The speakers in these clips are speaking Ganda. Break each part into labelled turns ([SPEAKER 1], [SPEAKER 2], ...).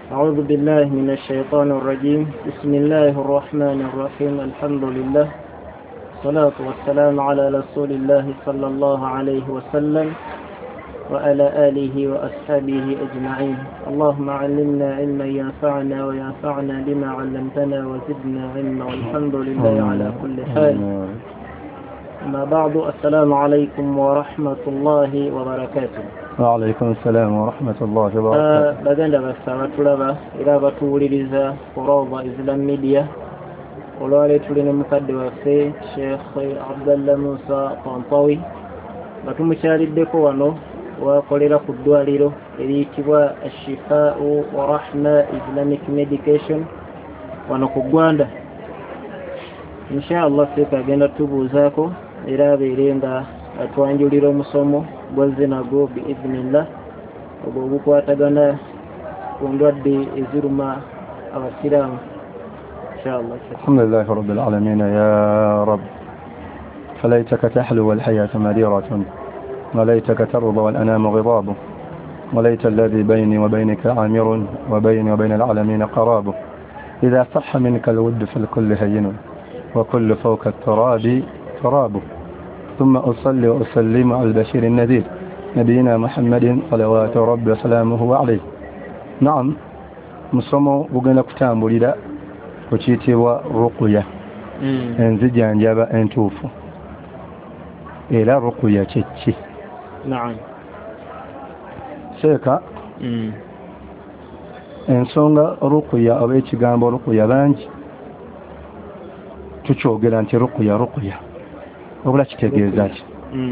[SPEAKER 1] أعوذ بالله من الشيطان الرجيم. بسم الله الرحمن الرحيم. الحمد لله والصلاة والسلام على رسول الله صلى الله عليه وسلم وعلى آله وأصحابه أجمعين. اللهم علمنا علما ينفعنا وينفعنا بما علمتنا وزدنا علما والحمد لله على كل حال. أما بعد، السلام عليكم ورحمة الله وبركاته.
[SPEAKER 2] وعليكم السلام ورحمة الله وبركاته.
[SPEAKER 1] bagenda basaba tulaba era batuwuliriza Roba Islam Media. Olwaleero tuli ne mukadde waffe Sheikh Abdallah Musa Tantawi batumukyaliddeko wano wakolera ku ddwaliro eriyitibwa Ashifau wa Rahma Islamic Medication wano ku Gwanda. Inshallah feka agenda tubuuzaako era abeere nga atwanjulira omusomo gwa zinago biidhnillah ogwo ogukwatagana ku ndwadde eziruma abasiraamu inshallah.
[SPEAKER 2] Alhamdulillahi rabbil alamin ya rab فليتك تحلو والحياة مريرة وليتك ترضى والأنام غضاب وليت الذي بيني وبينك عامر وبيني وبين العالمين قراب إذا صح منك الود فالكل هين وكل فوق التراب تراب ثم أصلي وأسلم على البشير النذير نبينا محمد صلوات ربي وسلامه عليه. نعم musomo bugenda kutambulira ku kiyitibwa ruqya enzijanjaba entuufu era ruqya kyeki?
[SPEAKER 1] Naam
[SPEAKER 2] sheeka ensonga ruqya oba ekigambo ruqya bangi tukyogera nti ruqya obula kitegeeza ki?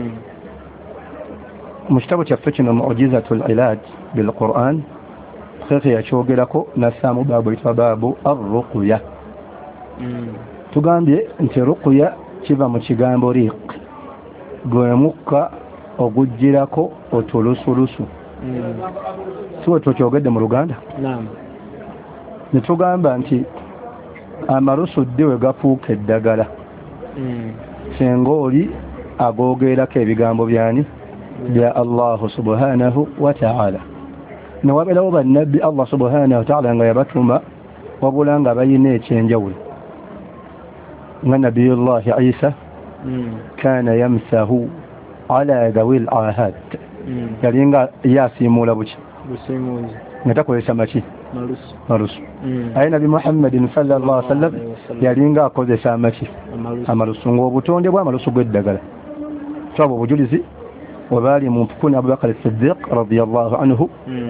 [SPEAKER 2] mu kitabo kyaffe kino mu'jizatul ilaaj bil Qur'an sheekhe yakyogerako nassaamu baabu eyitibwa baabu ar-ruqya. tugambye nti ruqya kiva mu kigambo riq, gwe mukka ogujjirako otulusulusu. siwe tukyogedde mu Luganda? ne tugamba nti amalusu ddi we gafuuka eddagala singa oli agoogerako ebigambo byani bya Allahu subhanahu wa ta'ala. newabeerawo bannabbi Allah subhanahu wa ta'ala nga yabatuma wabula nga bayina ekyenjawulo nga nabiyullahi Isa kana yamsahu ala dhawil ahad, yalinga yasiimula buki nga takozesa maki malusu. aye nabi Muhammadin sallallahu alaihi wasallam yalinga akozesa amaki amalusu, ng'obutonde bw'amalusu gw'eddagala twaba obujulizi webaali mu mpukuni Abubakar Siddiq radiyallahu anhu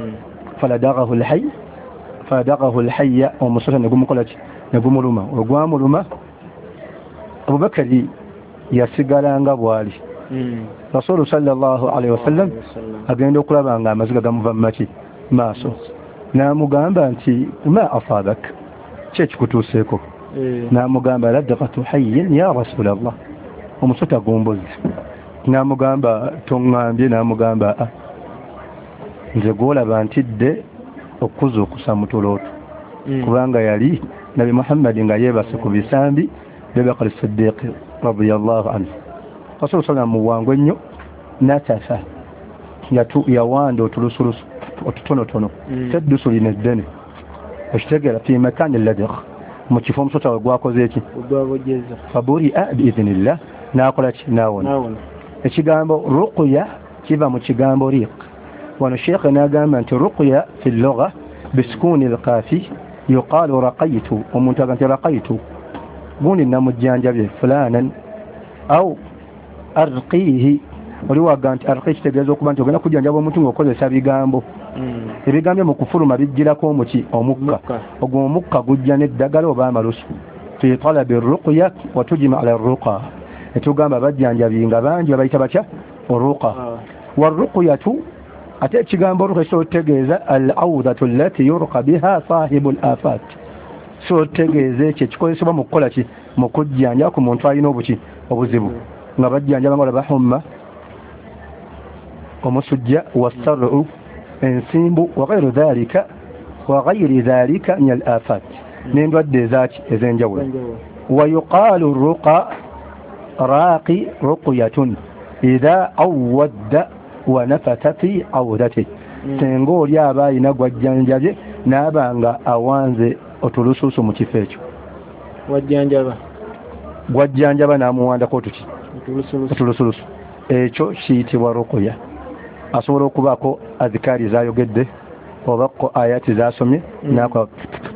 [SPEAKER 2] faladaghahu alhayya omusota negumukola ki negumuluma. ogwamuluma Abubakari yasigalanga bwali. Rasulu sallallahu alaihi wasallam agenda okulaba nga amaziga gamuva mu maki maaso, n'amugamba nti ma asabak, kyekikutuuseeko? n'amugamba ladghatu hayyin ya Rasulallah, omusota gumbuzi. n'amugamba toŋŋambye, n'amugamba nze gwolaba ntidde okuzuukusa mu tulooto, kubanga yali nabi Muhammad nga yeebase ku bisambi Abubakar Siddiq radiyallahu anhu. Rasul sallam muwangu ennyo n'atafa yawanda otulusulusu otutonotono teddusu lino eddene okitegeera fi makaani ladgh, mu kifo omusota we gwakoze eki faburia biidhnillah, n'akola ki n'awona. ekigambo ruqya kiva mu kigambo riq. wano sheekhe n'agamba nti ruqya fi llugha bisukuni alqaafi yuqaalu raqaytu, omuntu aga nti raqaytu gundi namujjanjabye fulanan aw arqihi, oli waga nti arqi kitegeeza okuba nti ogenda kujjanjaba omuntu ng'okozesa bigambo. ebigambo mu kufuluma bijjirako omuki omukka, ogwo omukka gujja n'eddagala oba amalusu. fi talabi ruqya wa tujma ala ruqa, etugamba bajjanjabi nga bangi babayita batya oruqa. warruqyatu ate ekigambo ruqa kisobola otegeeza al-awdatu allati yurqa biha sahibu al-afat, so otegeeza ekyo ekikozesebwa mu kukola ki mu kujjanja ku muntu alina obuzibu, nga bajjanjaba nga olaba humma, omusujja, wasarru, ensimbu, wa ghayri dhalika min al-afat, n'endwadde ezaki ez'enjawulo. wa yuqaalu ruqa راقي رقية إذا عود ونفت في عودته. سنقول يا باينا gwajjanjaje n'abanga awanze otulusuusu mu kifo ekyo gwajjanjaba n'amuwandako tuki otulusuusu ekyo kiyitibwa ruqya asobola okubaako azikaari zayogedde oba ko ayati zasomye nakwa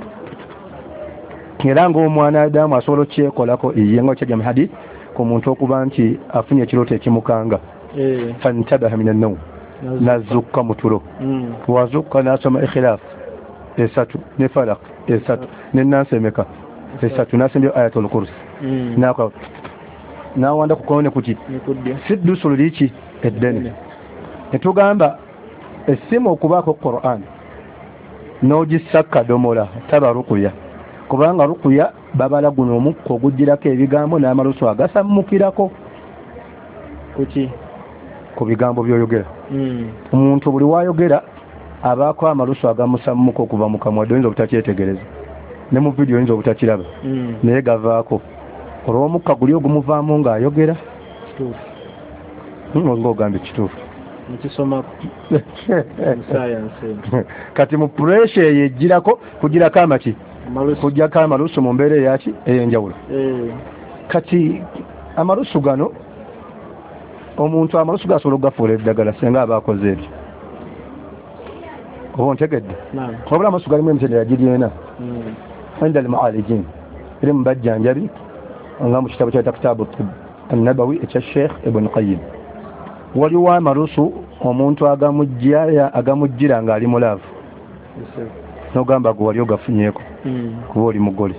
[SPEAKER 2] era ng'omwana adamu asobola okyekolako eyenga kyajja mu hadith ku muntu okuba nti afunye ekirooto ekimukanga fantabaha min annawm nazukka mutulo wazukka nasoma ikhilaf esatu ne falaq esatu ne nansemeka esatu nasembyo ayatul kursi nakwa nawanda kukone kuti siddusul lichi eddene netugamba essimu okubaako Qur'an n'ogisakka domola taba ruqya kubanga ruqya babala guno omukko ogujjirako ebigambo n'amalusu agasammukirako kuki ku bigambo by'oyogera omuntu buli wayogera abaako amalusu agamusammuka okuva mu kamwa oyinza obutakyetegereza ne mu vidiyo oyinza obutakiraba naye gavaako olw'omukka guli ogumuvaamu ng'ayogera ng'ogambye kituufu
[SPEAKER 1] nikisomako
[SPEAKER 2] kati mu puresha eyo ejjirako kugirako amaki kujjako amalusu mu mbeera eyaki ey'enjawulo kati amalusu gano omuntu amalusu gasobola okugafuula eddagala singa aba akoze ebyo oba ontegedde wabula amalusu galimu emitendera giryena inda almualijin eri mu bajjanjabi nga mu kitabo kyayita kitaabu annabawi ekya sheikh ibn qayyim waliwo amalusu omuntu agamujjira ng'ali mulaavu n'ogamba gwe wali ogafunyeeko kuba oli mugole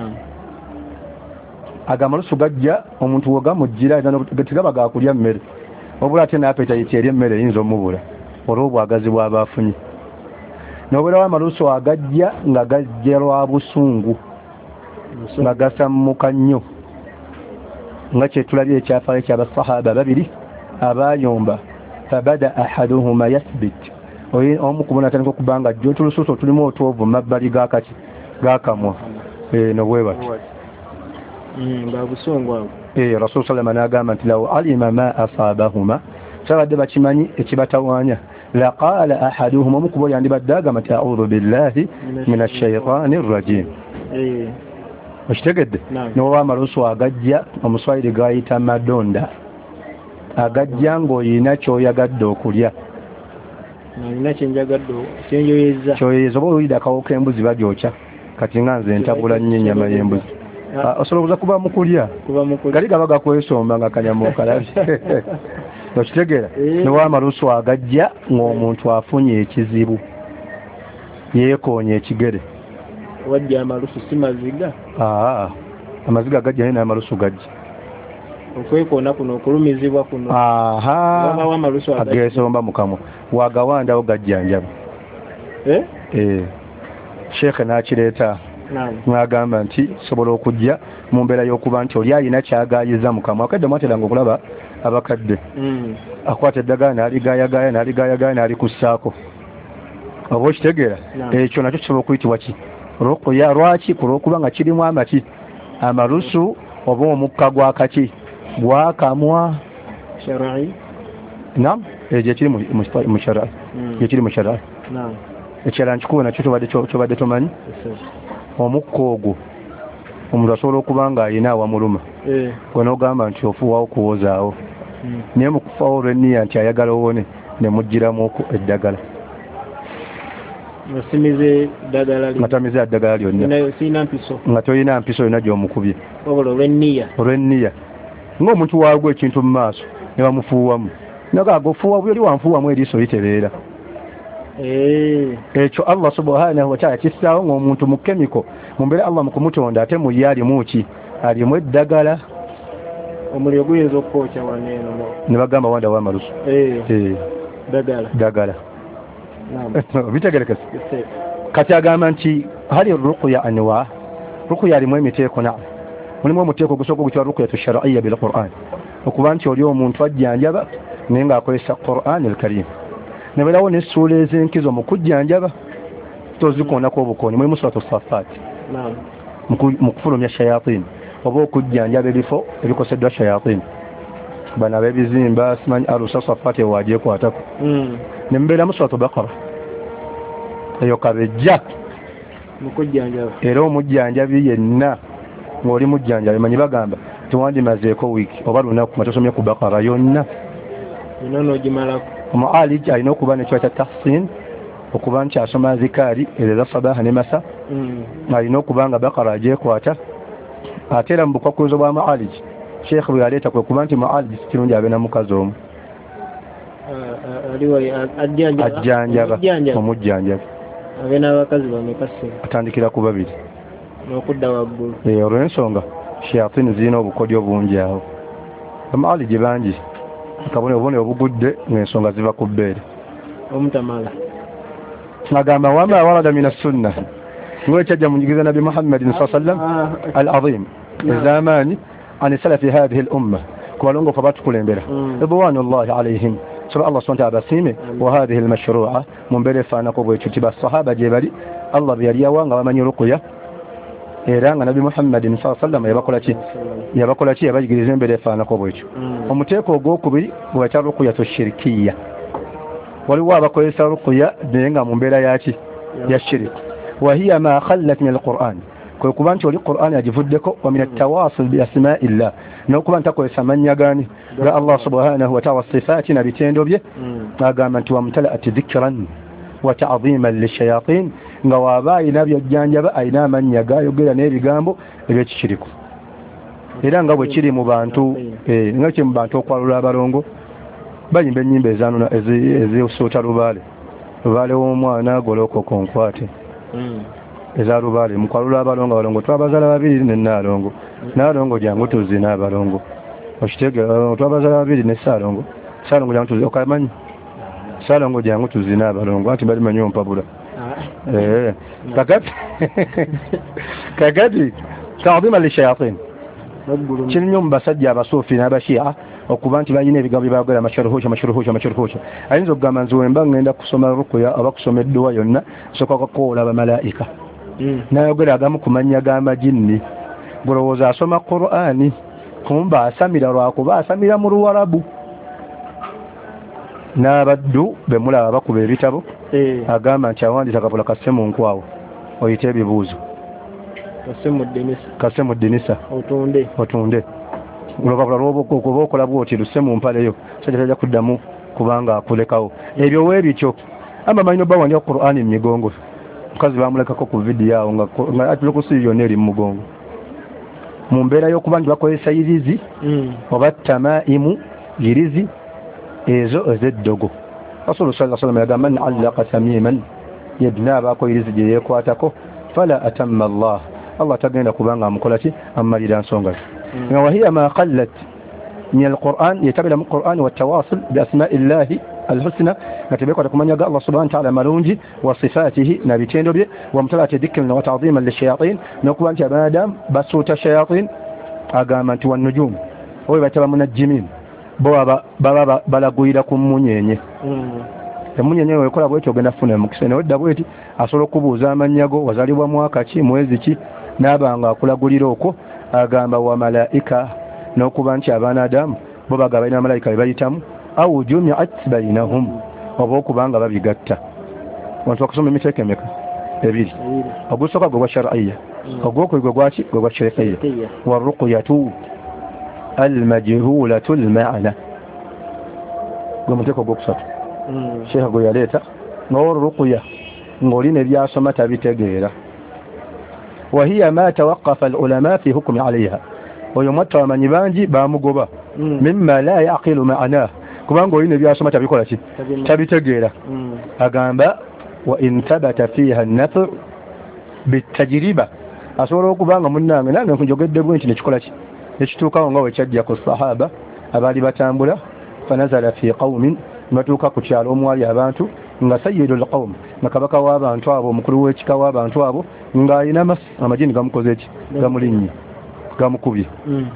[SPEAKER 2] agamalusu gajja omuntu wegamujjira tegaba gakulya mmere wabula ate n'apetayiti eri emmere eyinza omubula olw'obwagazi bw'aba afunye n'obeerawo amalusu agajja nga gajja lwa busungu nga gasammuka nnyo nga kyetulabye ekyafaayo ky'abasahaba babiri abayomba fabada ahaduhuma yathbit omu kubona atandika okuba nga jjo tulusuuso tulimu otwovu mabbali gakamwa nobwe bati rasul salama n'agamba nti law alima ma asaabahuma kyabadde bakimanyi ekibatawaanya laqaala ahaduhuma omu kuba yandibadde agamba nti audhu billahi min ashaitaani rrajim okitegedde noba amalusu agajja omuswayiri gayita madonda agajja ng'olina kyoyagadde okulya kyoyeza oba oluyida akawooka embuzi bagyokya kati nga nze ntabula nnyo ennyama y'embuzi osobola kuba mu kulya gali gaba gakwesomba nga kanyama okalabye okitegeera nowa amalusu agajja ng'omuntu afunye ekizibu yeekoonya ekigere
[SPEAKER 1] wajja amalusu si maziga
[SPEAKER 2] amaziga gajja naye n'amalusu gajja
[SPEAKER 1] okwekoona kuno okulumizibwa kuno
[SPEAKER 2] ageesomba mukamwa wagawandawo gajjanjaba sheekhe n'akireeta n'agamba nti sobola okujja mu mbeera y'okuba nti oli alina kyagayiza mukamwa akadde mwateranga okulaba abakadde akwata eddagala n'aligayagaya n'alikussaako oba okitegeera ekyo nakyo kisobola okuyitibwa ki ruqya lwaki kulwokuba nga kirimu amaki amalusu oba omukka gwakaki gwakamwa nam ekyo kiri mu sharai ekiri mu sharai ekirala nkikuwe nakyo kyobadde tomanyi omukka ogwo omuntu asobola okuba nga alina awamuluma gwe n'ogamba nti ofuuwawo kuwozaawo naye mu kufaawo olw'enniya nti ayagala owone ne mugiramuku eddagala nga tamize eddagala lyonna nga tolina mpiso yonna gy'omukubye olw'enniya ng'omuntu waagwa ekintu mu maaso ne bamufuuwamu nagaaga ofuuwa buli oli wanfuuwamu eriiso litereera ekyo Allah subhanahu wa ta'ala kissaawo ng'omuntu mu kemiko mu mbeera Allah mu kumutonda ate mu ye alimu ki alimu eddagala
[SPEAKER 1] omuliro guyinza okwokya waneeno
[SPEAKER 2] ne bagamba wanda w'amalusu ddagala bitegerekese kati agamba nti hali ruqya anwa ruqya alimu emiteeko na mulimu omuteeko ogusooka ogutibwa ruqyatu shar'iyya bil Qur'an okuba nti oli omuntu ajjanjaba naye ng'akozesa Qur'an al-Karim nebeerawo n'essuula ez'enkizo mu kujjanjaba tozikoonako obukooni mulimu suratu Saffat mu kufulumya shayatin oba okujjanjaba ebifo ebikoseddwa shayatin bano ab'ebizimba simanyi alusa Saffat ewagyekwatako ne mubeeramu suratu Baqara eyo kabejja era omujjanjabi yenna ng'oli mujjanjabi manyi bagamba tewandimazeeko wiiki oba lunaku nga tosomye ku bakara yonna omualij alina okuba nekyo kya tahsin okuba nti asoma zikaari ereza sabaha ne masa alina okuba nga bakara agyekwata ate era mu bukwakulizo bwa mualij sheekh bwe yaleeta kwe kuba nti mualij kirungi abe na mukazi omu ajjanjaba omujjanjabi
[SPEAKER 1] abe n'abakazi bamekase
[SPEAKER 2] atandikira ku babiri
[SPEAKER 1] n'okudda waggulu
[SPEAKER 2] olw'ensonga shayatini zirina obukodyo bungi awo amaliji bangi akabonebone obugudde ng'ensonga ziva ku bbeere
[SPEAKER 1] omutamala
[SPEAKER 2] agamba wama warada min assunna ng'ekyajja mu njigiza nabi muhammadin saa sallam al azim ezamaani an salafi hadhihi al umma ku balongoofu abatukulembera ridwanullahi alayhim soba allah subhanahu wa ta'ala basime wa hadhihi al mashru'a mumbere faanako bwekyo ti basahaba gye bali allah bwe yali yawanga bamanyi ruqya era nga nabi muhammadin saa sallam yabakola ki yabayigiriza embere efaanako bwekyo omuteeko ogwokubiri bwekya ruqyatu shirikiya waliwo abakozesa ruqya naye nga mu mbeera yaki ya shiriki wahiya ma khallat min alquran kwe kuba nti oli quran agivuddeko wa min atawasul bi asma'illah n'okuba ntakozesa mannya gani ga allah subhanahu wa ta'ala sifaati na bitendo bye agamba nti wamtalaat dhikran wa ta'dhiman lishayatin nga waaba ayina byajjanjaba ayina amannya gayogera n'ebigambo ebyekikiriku era nga bwe kiri mu bantu nga kiri mu bantu okwalula abalongo bayimba ennyimba ezanuna ezisuuta lubaale w'omwana golokoko nkwate eza lubaale mukwalula abalongo abalongo twabazaala babiri ne naalongo jangu tuzina abalongo okitegeera twabazaala babiri ne saalongo jangu tuzina okamanyi saalongo jangu tuzina abalongo anti bali manyi ompabula kakati ta'dhima lishayatin kiri nnyo mu basajja abasuufi n'abashia okuba nti balina ebigambo byebayogera mashuruhusha ayinza okugamba nti wemba ngenda kusoma rukuya oba kusoma edduwa yonna soka kakoola abamalaika nayogera agamu ku mannya g'amajinni bulowooza asoma qur'ani kumba asamira lwakuba asamira mu luwarabu n'abaddu bemulaba bakuba ebitabo agamba nti awandisa kapula kasse mu nkwawo oyite ebibuuzo kasse mu ddinisa otunde olupapula lwoba okola bwoti lusse mu mpaleyo sajja tajja kuddamu kubanga akulekawo ebyo weebityo amba malina obawandika qur'ani mu migongo mukazi bamulekako ku vidiyo awo nga atulokusi yonna eri mu mugongo mu mbeera y'okuba nti bakozesa irizi oba tamaimu irizi ezo ez'eddogo rasulu sa sallam yagamba man allaka tamiman yedna abaako irizi gye yeekwatako fala atamma allah tagenda kubanga amukola ki amalira nsonga ze wahiya ma qallat min alquran yetabira mu quran watawasul bi asma'i llahi alhusna natebekwa kumanya ga allah subhanahu wa ta'ala malungi wa sifatihi na bitendo bye wa mtalati dhikran wa ta'dhiman lishayatin nokuba nti abadam basuuta shayatin agamba nti wanujum oyo bataba munajjimin baba balaguyira ku munyenye emunyenye wekola bwetyo ogenda funa mukisa nedda bweti asobola okubuuza amanyago wazalibwa mwaka ki mwezi ki n'abanga akulagulira okwo agamba wa malaika n'okuba nti abaana adamu bo baga balina malaika bebayitamu au jumiat bainahum oba okubanga babigatta wantu bakusoma emiteeko emeka ebiri ogusooka gwe gwa shar'iyya ogwokubiri gwe gwaki gwe gwa shirikiyya waruqyatu almajhulatu almaana gwe muteeko ogwokusatu sheekha gwe yaleeta ng'oruqya ng'olina ebyasoma tabitegeera wahiya ma tawaqafa alulama fi hukmi alayha oyo mwatta wamanyi bangi bamugoba mimma la yaqilu ma'anah kubanga olina ebyasoma tabikola ki tabitegeera agamba wa in thabata fiha an-nafr bitajriba asobola okubanga munnange nange nkunjogedde bwenti nekikola ki ekituukawo nga wekyajja ku sahaba abaali batambula fanazala fi qaumin batuuka ku kyalo omwali abantu nga sayyidul qawm nga kabaka w'abantu abo omukulu w'ekika w'abantu abo ng'alina amajini gamukoze eki gamulinnye gamukubye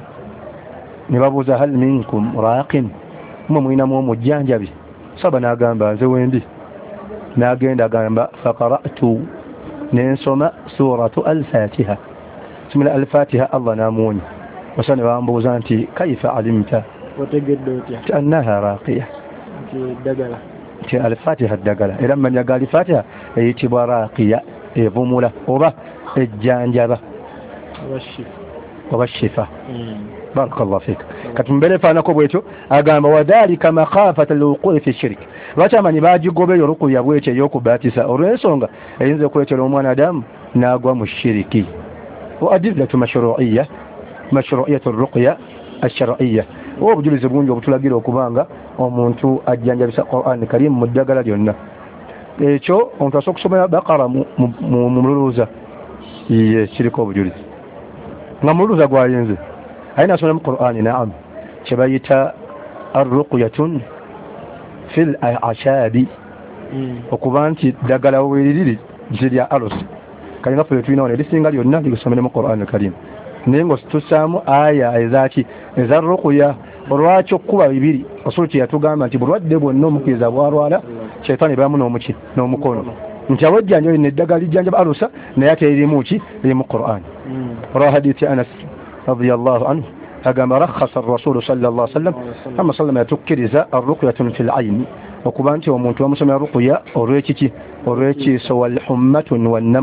[SPEAKER 2] ne babuuza hal minkum raqin mwe mulinamu omujjanjabi saba n'agamba nze wendi n'agenda agamba faqara'tu nensoma suratu al-fatiha simila al-fatiha allah n'amuwonya basa ne bambuuza nti kaifa alimta
[SPEAKER 1] otegedde otya
[SPEAKER 2] annaha raqiya
[SPEAKER 1] ddagala
[SPEAKER 2] al-fatiha ddagala era mmanya ga al-fatiha eyitibwa raqiya evumula oba ejjanjaba oba shifa. Barakallahu fik. Katumbere faanako bwekyo agamba wadhalika makhafata alwuqu' fi shirk. Lwaki amanyi bagigobeyo ruqya bwekyo ey'okubatisa olw'ensonga eyinza okuleetera omwanadamu n'agwa mu shiriki. Wa adillatu mashru'iyyatu ruqya ash-shar'iyya. Obujulizi bungi obutulagira okubanga omuntu ajjanjabisa Qur'an Karim mu ddagala lyonna. Ekyo omuntu asobola okusomera Baqara mu mululuuza. Ye kiriko obujulizi. Nga mululuuza gwayinze. Aina asomera mu Qur'an na'am. Kye bayita ar-ruqyatun fil ashabi. Okuba nti ddagala weeriri zirya alusi. Kalinga ffe tulina wano erisinga lyonna likusomera mu Qur'an Karim. Naye ng'otusaamu aya ezaki eza ruqya. Olwaki okuba bibiri osobola kye yatugamba nti bulwadde bwonna omukiriza bwalwala shayitaani baamu n'omukono nti awejjanja olina eddagala lijjanjaba alusa naye ate eririmu ki erimu Qur'an. olwa hadithi Anas radiyallahu anhu agamba rakhasa rasulu sallallahu alaihi wasallam amma sallama yatukkiriza arruqyatun fil ayni okuba nti omuntu bamusomera ruqya olw'ekiki olw'ekiiso wal hummatun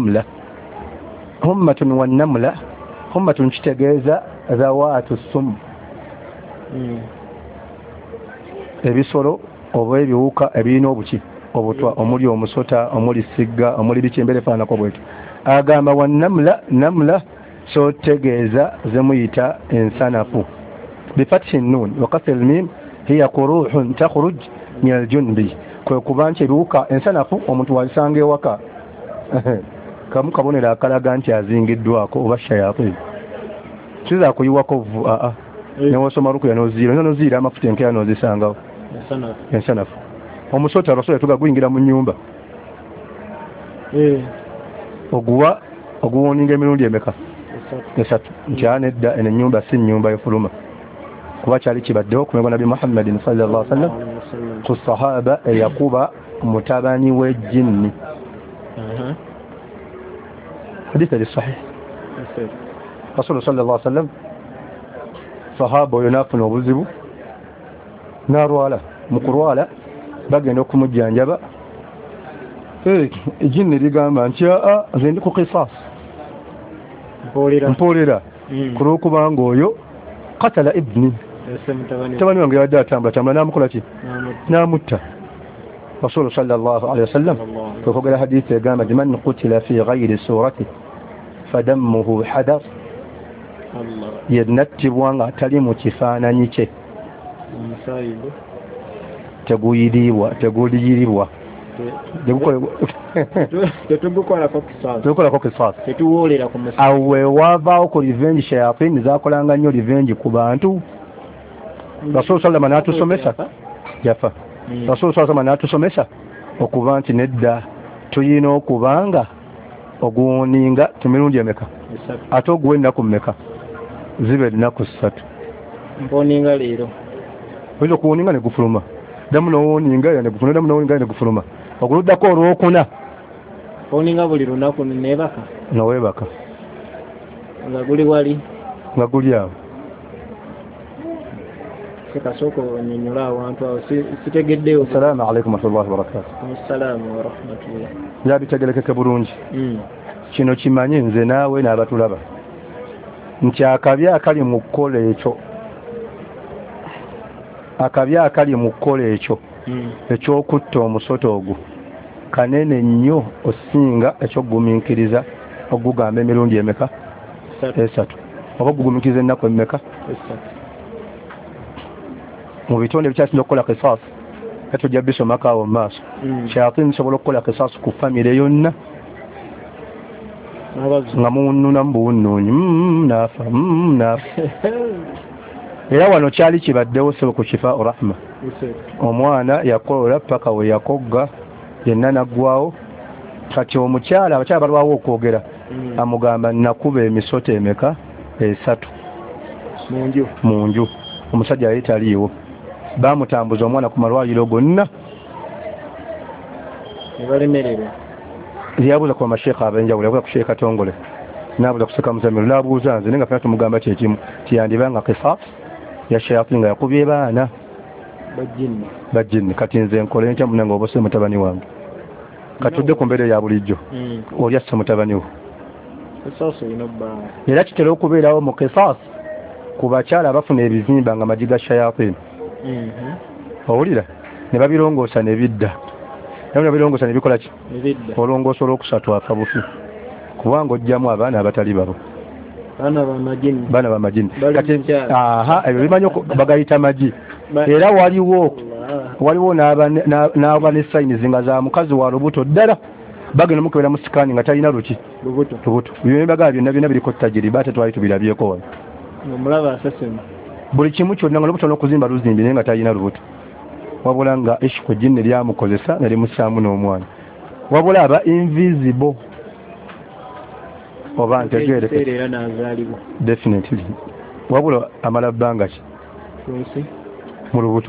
[SPEAKER 2] wan namla hummatun kitegeeza zawaatu sum ebisolo oba ebiwuka ebirina obuki obutwa omuli omusota omuli sigga omuli biki embere faanako bwetyo agamba wannamla so tegeeza zemuyita ensanafu bifathi nun wa kasri mim hiya quruhun takhruj min aljunbi kwe kuba nti ebiwuka ensanafu omuntu walisanga ewaka kamu kabonera akalaga nti azingiddwako oba shayatin kiza kuyiwako newosoma ruqya noziira amafuta enkeera nozisangawo ensanafu omusota rasul yatuga guyingira mu nnyumba oguwoninga emirundi emeka esatu nkyanedda eno ennyumba si nnyumba efuluma kuba kyali kibaddewo kumegwa nabi Muhammadin sallallahu alaihi wasallam ku sahaba eyakuba mutabani w'ejjinni hadithi ali sahih rasul sallallahu alaihi wasallam sahaba oyo n'afuna obuzibu n'alwala mu kulwala bagenda okumujjanjaba ejjinni ligamba nti nze ndi ku qisas mpoolera ku lw'okubanga oyo katala ibni mutabani wange yabadde atambula n'amukola ki n'amutta rasulu sallallahu alaihi wasallam kwekogera hadithi egamba nti man qutila fi ghayri surati fadammuhu hadar yennattibwa nga atali mu kifaananyi kye teguliyirirwa tetukolako kisasi awo wewaavaawo ku revenge shayatin zakolanga nnyo revenge ku bantu rasulu salama n'atusomesa yafa rasulu salama n'atusomesa okuba nti nedda tuyina okubanga oguwoninga tumirundi emeka ate oguwa ennaku mmeka zibe ennaku 3
[SPEAKER 1] mponinga leero
[SPEAKER 2] oyinza okuwoninga ne gufuluma damu nowoninga ne gufuluma oguluddako olwokuna
[SPEAKER 1] mponinga buli lunaku neebaka
[SPEAKER 2] noweebaka
[SPEAKER 1] nga guli wali
[SPEAKER 2] nga guli awo
[SPEAKER 1] sekasooka onyonyola awantu awo sitegeddeyo.
[SPEAKER 2] Assalaamu alaikum warahmatullahi wabarakatuh.
[SPEAKER 1] Assalaamu warahmatullah.
[SPEAKER 2] Yabitegerekeke bulungi. Kino kimanye nze naawe n'abatulaba nti akabi akali mu kkola ekyo ekyokutta omusota ogwo kanene nnyo osinga ekyogumiikiriza ogugamba emirundi emeka 3 oba ogugumiikiriza ennaku emeka 3 mu bitonde ebikyasinza okukola kisas etujja bisomako awo mu maaso shayatin zisobola okukola kisas ku famire yonna nga muwunnuna mu buwunnuunyi naafa era wano kyali kibaddewo sebo ku Shifaa Rahma omwana yakolola paka we yakogga yenna naggwawo kati omukyala abakyala balwawo okwogera amugamba nakuba emisota emeka 3 mu nju omusajja yali taliiwo bamutambuza omwana ku malwaliro gonna yabuuza ku masheekha ab'enjawulo yabuuza ku Sheekh Katongole n'abuuza ku Sheekh Muzamiru n'abuuza nze nga fena tumugamba kyekimu tiyandibanga kisas ya shayatin nga yakubye baana bajjinni kati nze nkole ntya munange obose mutabani wange katudde ku mbeera ya bulijjo oli asse mutabani wo era kitera okubeerawo mu kisaas ku bakyala abafuna ebizimba nga magi ga shayatin owulira ne babirongoosa ne bidda ne babirongoosa ne bikola ki olongoosa olwokusatu afa bufi kubanga ojjamu abaana abatali babo baana ba majini kati ebyo bimanyi bagayita magi era waliwo n'aba ne sayinizi nga za mukazi wa lubuto ddala bagenda mukebera mu sikaani nga talina luki lubuto byebagala byonna biriko tajiriba ate twali tubirabyeko wano buli kimu kyonna nga lubuto n'okuzimba luzimbi naye nga talina lubuto wabula nga eshiku jinni lyamukozesa ne limusaamu n'omwana wabula aba invisible oba ntegeere definitely wabula amala bbanga ki mu lubuto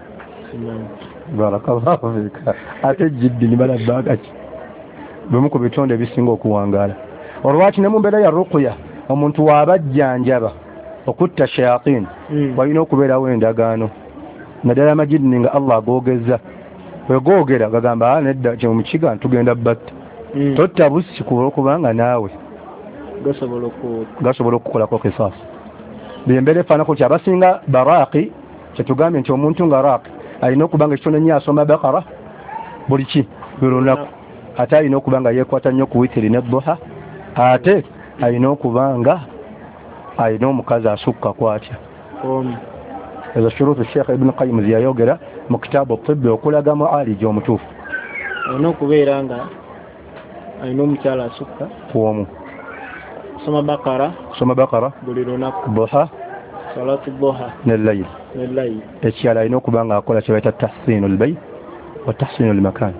[SPEAKER 2] barakallahu ate jiddi nimala bbanga ki bimu ku bitonde ebisinga okuwangaala olwaki ne mu mbeera ya ruqya omuntu waabajjanjaba okutta shayatin walina okubeerawo endagaano naddala amajidini nga Allah agoogeza wegoogera gagamba nedda kyemukiga tugenda batta totta busi kubanga naawe gasobola okukolako kisaasi byembeera efaanako ti abasinga baraaqi kyetugambye nti omuntu nga raaqi alina okuba nga ekitono nnyo asoma bakara buli ki buli lunaku ate alina okuba nga yeekwata nnyo ku witiri ne duha ate alina okuba nga alina omukazi asukka kwatya ezo shuruutu Sheikh Ibn Qayyim ziyayogera mu kitaabu tibbi okulaga mu'aaliji omutuufu
[SPEAKER 1] alina okubeera nga alina omukyala asukka
[SPEAKER 2] kwomu soma bakara
[SPEAKER 1] buli lunaku
[SPEAKER 2] duha
[SPEAKER 1] salatu duha
[SPEAKER 2] n'ellayl ekyala alina okuba nga akola kye bayita tahsiinu lbayt wa tahsiinu lmakaan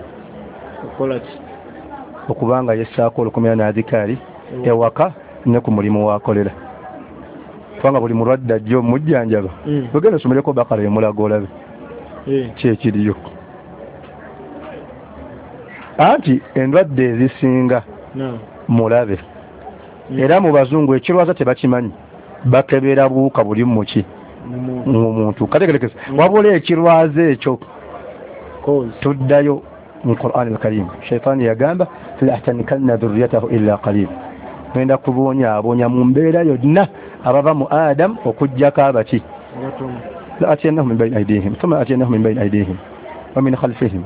[SPEAKER 2] okuba nga yessaako olukomera n'adhikaari ewaka ne ku mulimu waakolera kubanga buli mulwadde ajja omujjanjaba wegenda osomereko bakara emulaga olabe kyekiriyo anti endwadde ezisinga mulabe era mu bazungu ekirwaza tebakimanyi bakebera buuka buli muki mu muntu kategerekeza wabula ekirwaza ekyo tuddayo mu Qur'an al-Karim shaytaani yagamba lahtanikanna dhurriyatahu illa qalil ngenda kubonyabonya mu mbeera yonna abava mu Adam okujjako abaki la'atiyannahum min bayni aydihim thumma atiyannahum min bayni aydihim wa min khalfihim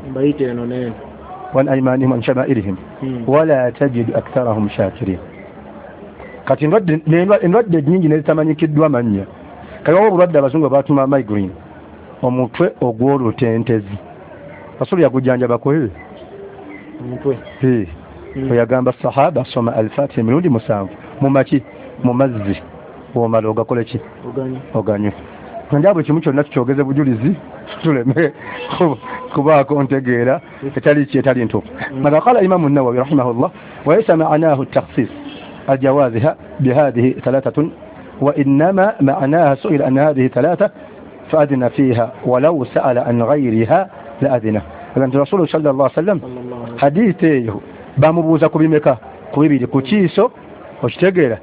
[SPEAKER 2] wa an aymanihim wa an shama'ilihim wa la tajidu aktharahum shakirin kati endwadde nnyingi nezitamanyikiddwa mannya kaliwo obulwadde abazungu batuma migraine omutwe ogw'olutentezi Rasul yakujjanjaba kwe
[SPEAKER 1] omutwe
[SPEAKER 2] oyagamba sahaba soma al-Fatiha emirundi 7 mu maki mu mazzi omala ogakole ki oganywe ndabo kimu kyonna tukyogeze bujulizi tuleme kubaako ntegeera etali ntuufu maga qala Imam an-Nawawi rahimahullah wa laysa ma'nahu at-takhsis الجوازها بهذه 3 وإنما معناها سئل أن هذه 3 فأذن فيها ولو سأل عن غيرها لأذنه لأن الرسول صلى الله عليه وسلم حديثه bamubuuza ku bimeka ku bibiri ku kiiso okitegeera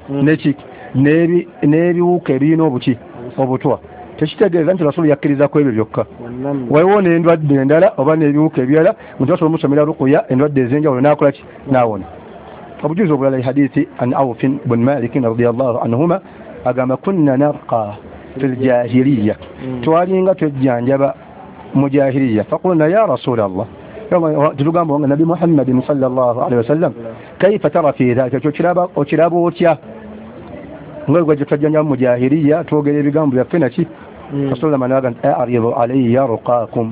[SPEAKER 2] n'ebiwuka ebirina obuki obutwa tekitegeeza nti rasulu yakkiriza ku ebyo byokka waliwo n'endwadde endala oba n'ebiwuka ebirala muntu asobola omusomera rukuya endwadde ez'enjawulo n'akola ki n'awona obujuzi obulala hadithi an Awf bin Malik radiyallahu anhuma agamba kunna narqa fil jahiliya twalinga twejjanjaba mu jahiliya faqulna ya rasul Allah tulugamba nga nabi Muhammad sallallahu alaihi wasallam kaifa tara fi dhalika okiraba otya ngwe twajjanja mu jahiliya twogera ebigambo byaffe naki rasulullah managa a'ridu alayya ruqakum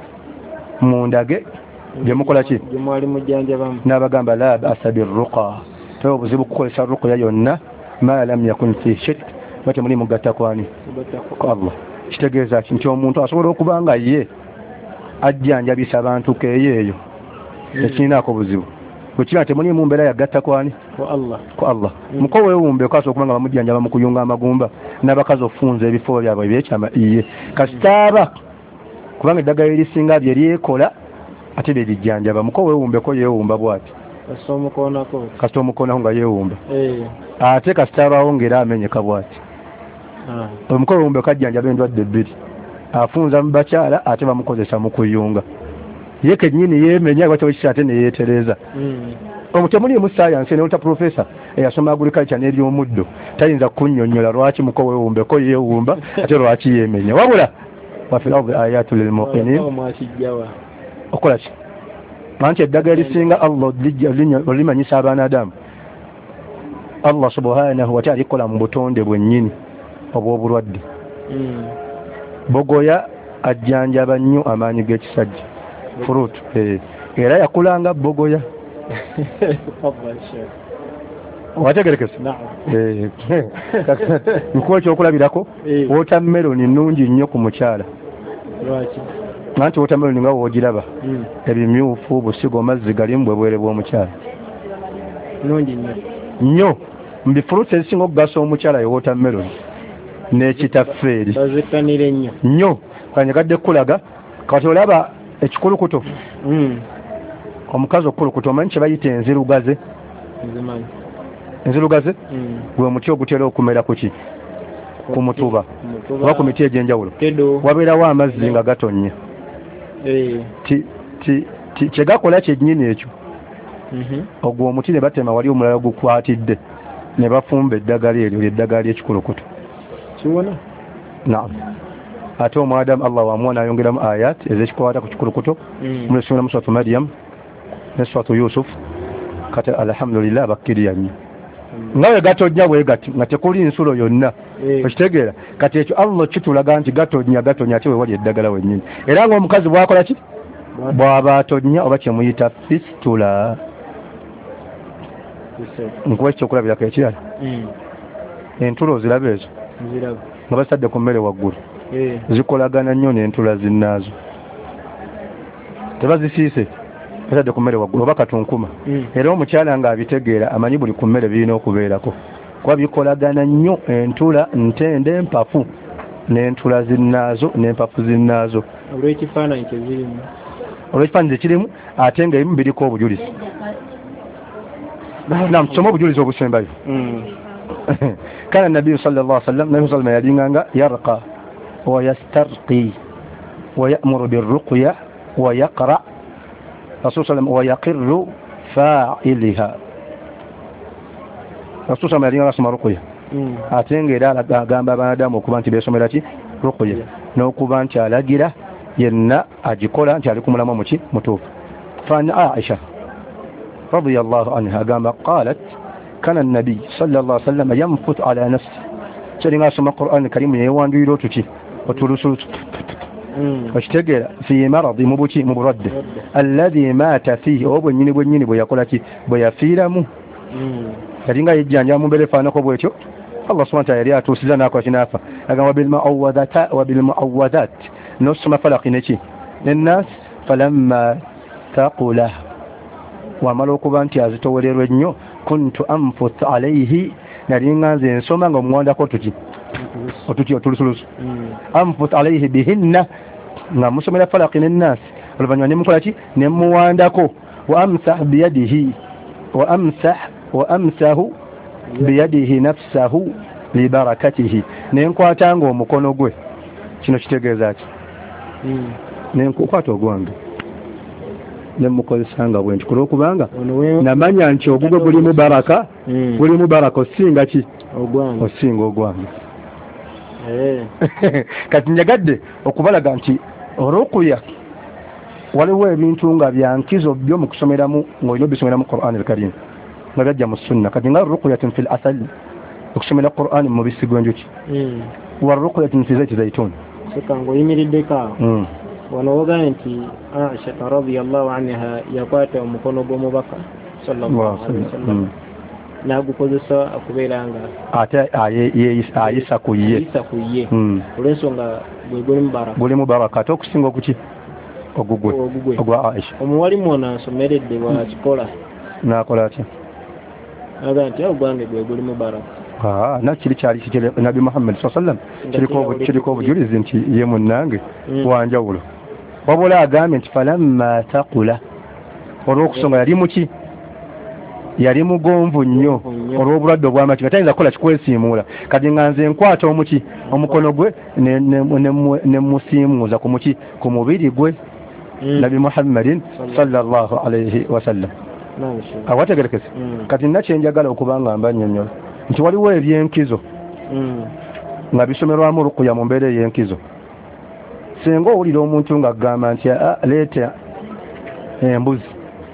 [SPEAKER 2] mundage byemukola ki
[SPEAKER 1] mwali mujjanjabamu
[SPEAKER 2] n'abagamba la ba'sa birruqa tawo buzibu kukolesa ruqya yonna ma lam yakun fi shirk bate muli mugatta kwani ko Allah kitegeeza nti omuntu asobola okuba nga ye ajjanjabisa abantu keeyeeyo ekinaako buzibu bwekira temuli mu mbeera yagatta kwani ko Allah muko weewumbe kwaso okuba nga bamujjanjaba mu kuyunga amagumba n'abakazi ofunza ebifo byabwe ebyekyama iye kasitaaba kubanga eddagala erisinga bye lyekola ate lirijjanjaba muko weewumbeko yeewumba bw'ati kasita omukoonako nga yeewumba ate kasitaabawo ng'era amenyeka bw'ati omuko weewumbeko ajjanjaba endwadde 2 afunza mu bakyala ate bamukozesa mu kuyunga ye kennyini yeemenya lwaki wekisa ate ne yeetereza omutemu mu science ne professor eyasoma agriculture n'ebyomuddo tayinza kunnyonnyola lwaki muko weewumbeko yeewumba ate lwaki yeemenya wabula wafil ardi ayatu lilmuqinin okola ki anti eddagala erisinga Allah olimanyisa abaanadamu Allah subhanahu wa ta'ala alikola mu butonde bwennyini obw'obulwadde bogoya ajjanjaba nnyo amaanyi g'ekisajja fruit era yakulanga bogoya wategerekese nkuwa ekyokulabirako wotameloni nnungi nnyo ku mukyala anti wotameloni nga woogiraba ebimyufu busigo mazzi galimu bwebwere bw'omukyala nnyo mubifruits ezisinga okugasa omukyala ye wotameloni n'ekitafeeri nnyo kanyagadde kulaga kati olaba ekikulukuto omukazi okukulukuta omanyi kye bayita enzirugaze enzirugaze gwe muti ogutera okumera kuki ku mutuba oba ku miti egy'enjawulo wabeerawo amazzi nga gatonnya kyegakola kyennyini ekyo ogwo omuti ne batema wali omulala gukwatidde ne bafumba eddagala eryo lyeddagala ly'ekikulukuto kiwona naam ate omwadamu Allah wamuwa n'ayongeramu ayat ezekikwata ku kikulukuto mulisomera mu suratu Maryam ne suratu Yusuf kati alhamdulillah bakkiriya nnyo nga we gatojja bwe gati nga tekuli nsulo yonna okitegeera kati ekyo Allah kitulaga nti gatonya ate we wali eddagala wennyini era ng'omukazi bwakola ki bw'aba atonya oba kyemuyita fistula nkuwa ekyokulabirako ekirala entulo oziraba ezo nga basadde ku mmere waggulu zikolagana nnyo n'entula zinnaazo tebazisiise basadde ku mmere waggulu oba katunkuma era omukyala ng'abitegeera amanyi buli ku mmere birina okubeerako kuba bikolagana nnyo entula ntende empafu n'entula zinnaazo n'empafu zinnaazo
[SPEAKER 1] olw'ekifaananyi kyezirimu
[SPEAKER 2] olw'ekifaananyi kyekirimu ate ng'ebimu biriko obujulizi naam tusome obujulizi obusembayo kana nabiyu sallallahu alaihi wasallam nabi sallallahu yalinganga yarqa ويسترقي ويأمر بالرقية ويقرأ رسول صلى الله عليه وسلم ويقر فاعلها رسول صلى الله عليه وسلم رقية atengera agamba abanadamu okuba nti beesomera ki ruqya n'okuba nti alagira yenna agikola nti ali ku mulamwa muki mutuufu fana Aisha radiyallahu anha agamba qalat kana an-nabi sallallahu alaihi wasallam yanfut ala nafsi kyelinga asoma Qur'an karimu yeewanduyira otuki otulusutu okitegeera fi maradi mubuki mu bulwadde alladhi maata fihi obwennyini bwennyini bwe yakola ki bwe yafiiramu yali nga yejjanja mu mbere faanako bwekyo Allah subhanahu wa ta'ala yali atuusiza n'akola kinaafa agamba bilmu'awwadhat n'osoma falaki neki n'ennaas falamma thaqula wamala okuba nti azitowererwa ennyo kuntu anfut alayhi nali nga nze nsoma nga omuwandako otulusulusu anfut alayhi bihinna nga musomera falaki n'ennaas oluvannyuma ne mukola ki ne muwandako wa amsahu biyadihi nafsahu libarakatihi nenkwatanga omukono gwe kino kitegeeza ki nenkukwata ogwange nemukozesanga bwenti kulwokubanga namanya nti ogugwe gulimu baraka gulimu baraka osinga ki osinga ogwange kati njagadde okubalaga nti ruqya waliwo ebintu nga byankizo byo mu kusomeramu ng'olina obisomeramu Qur'an al-Karim nga byajja mu sunna kati nga ruqyatun fil asal okusomera Qur'an mu bisi gw'enjuki wa ruqyatun fi zayti zaytun
[SPEAKER 1] sekango oyimiriddeko wano wogane nti Aisha radiyallahu anha yakwata omukono gw'omubaka sallallahu alaihi wasallam nagukozesa okubeera nga
[SPEAKER 2] ate ayisa ku ye olw'ensonga guli mubaraka ate okusinga okuki ogugwe ogwa Aisha
[SPEAKER 1] omuwalimu ono asomeredde bwakikola
[SPEAKER 2] n'akola atya
[SPEAKER 1] aga nti ogwange gwe guli mubaraka
[SPEAKER 2] nakiri kyali kikire Nabi Muhammad sallallahu alaihi wasallam kiriko obujulizi nti ye munnange wanjawulo wabula agambye nti falamma taqula olw'okusonga yali muki yali mugonvu nnyo olw'obulwadde obw'amaki nga tayinza kukola kikwesiimuula kati nga nze nkwata omuki omukono gwe ne musiimuuza ku muki ku mubiri gwe nabi Muhammadin sallallahu alayhi wa sallam. Awategerekese kati nakye njagala okubanga mbannyonnyola nti waliwo ebyenkizo nga bisomerwamu rukuya mu mbeera ey'enkizo. Singa owulira omuntu ng'agamba nti leeta embuzi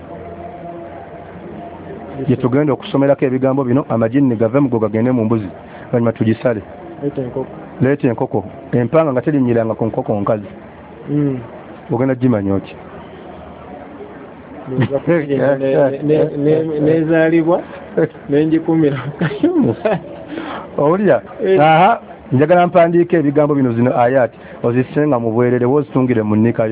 [SPEAKER 2] gye tugenda okusomerako ebigambo bino, amajinni gave mugo gagende mu mbuzi banyuma tugisale. Leeta enkoko empanga nga terinyiranga ku nkoko nkazi, ogenda gimanya oti
[SPEAKER 1] nezaalibwa nenjikumira
[SPEAKER 2] owulira. Aha, njagala mpandiika ebigambo bino zino ayati ozisenga mu bwerere wozitungire mu nnikayo.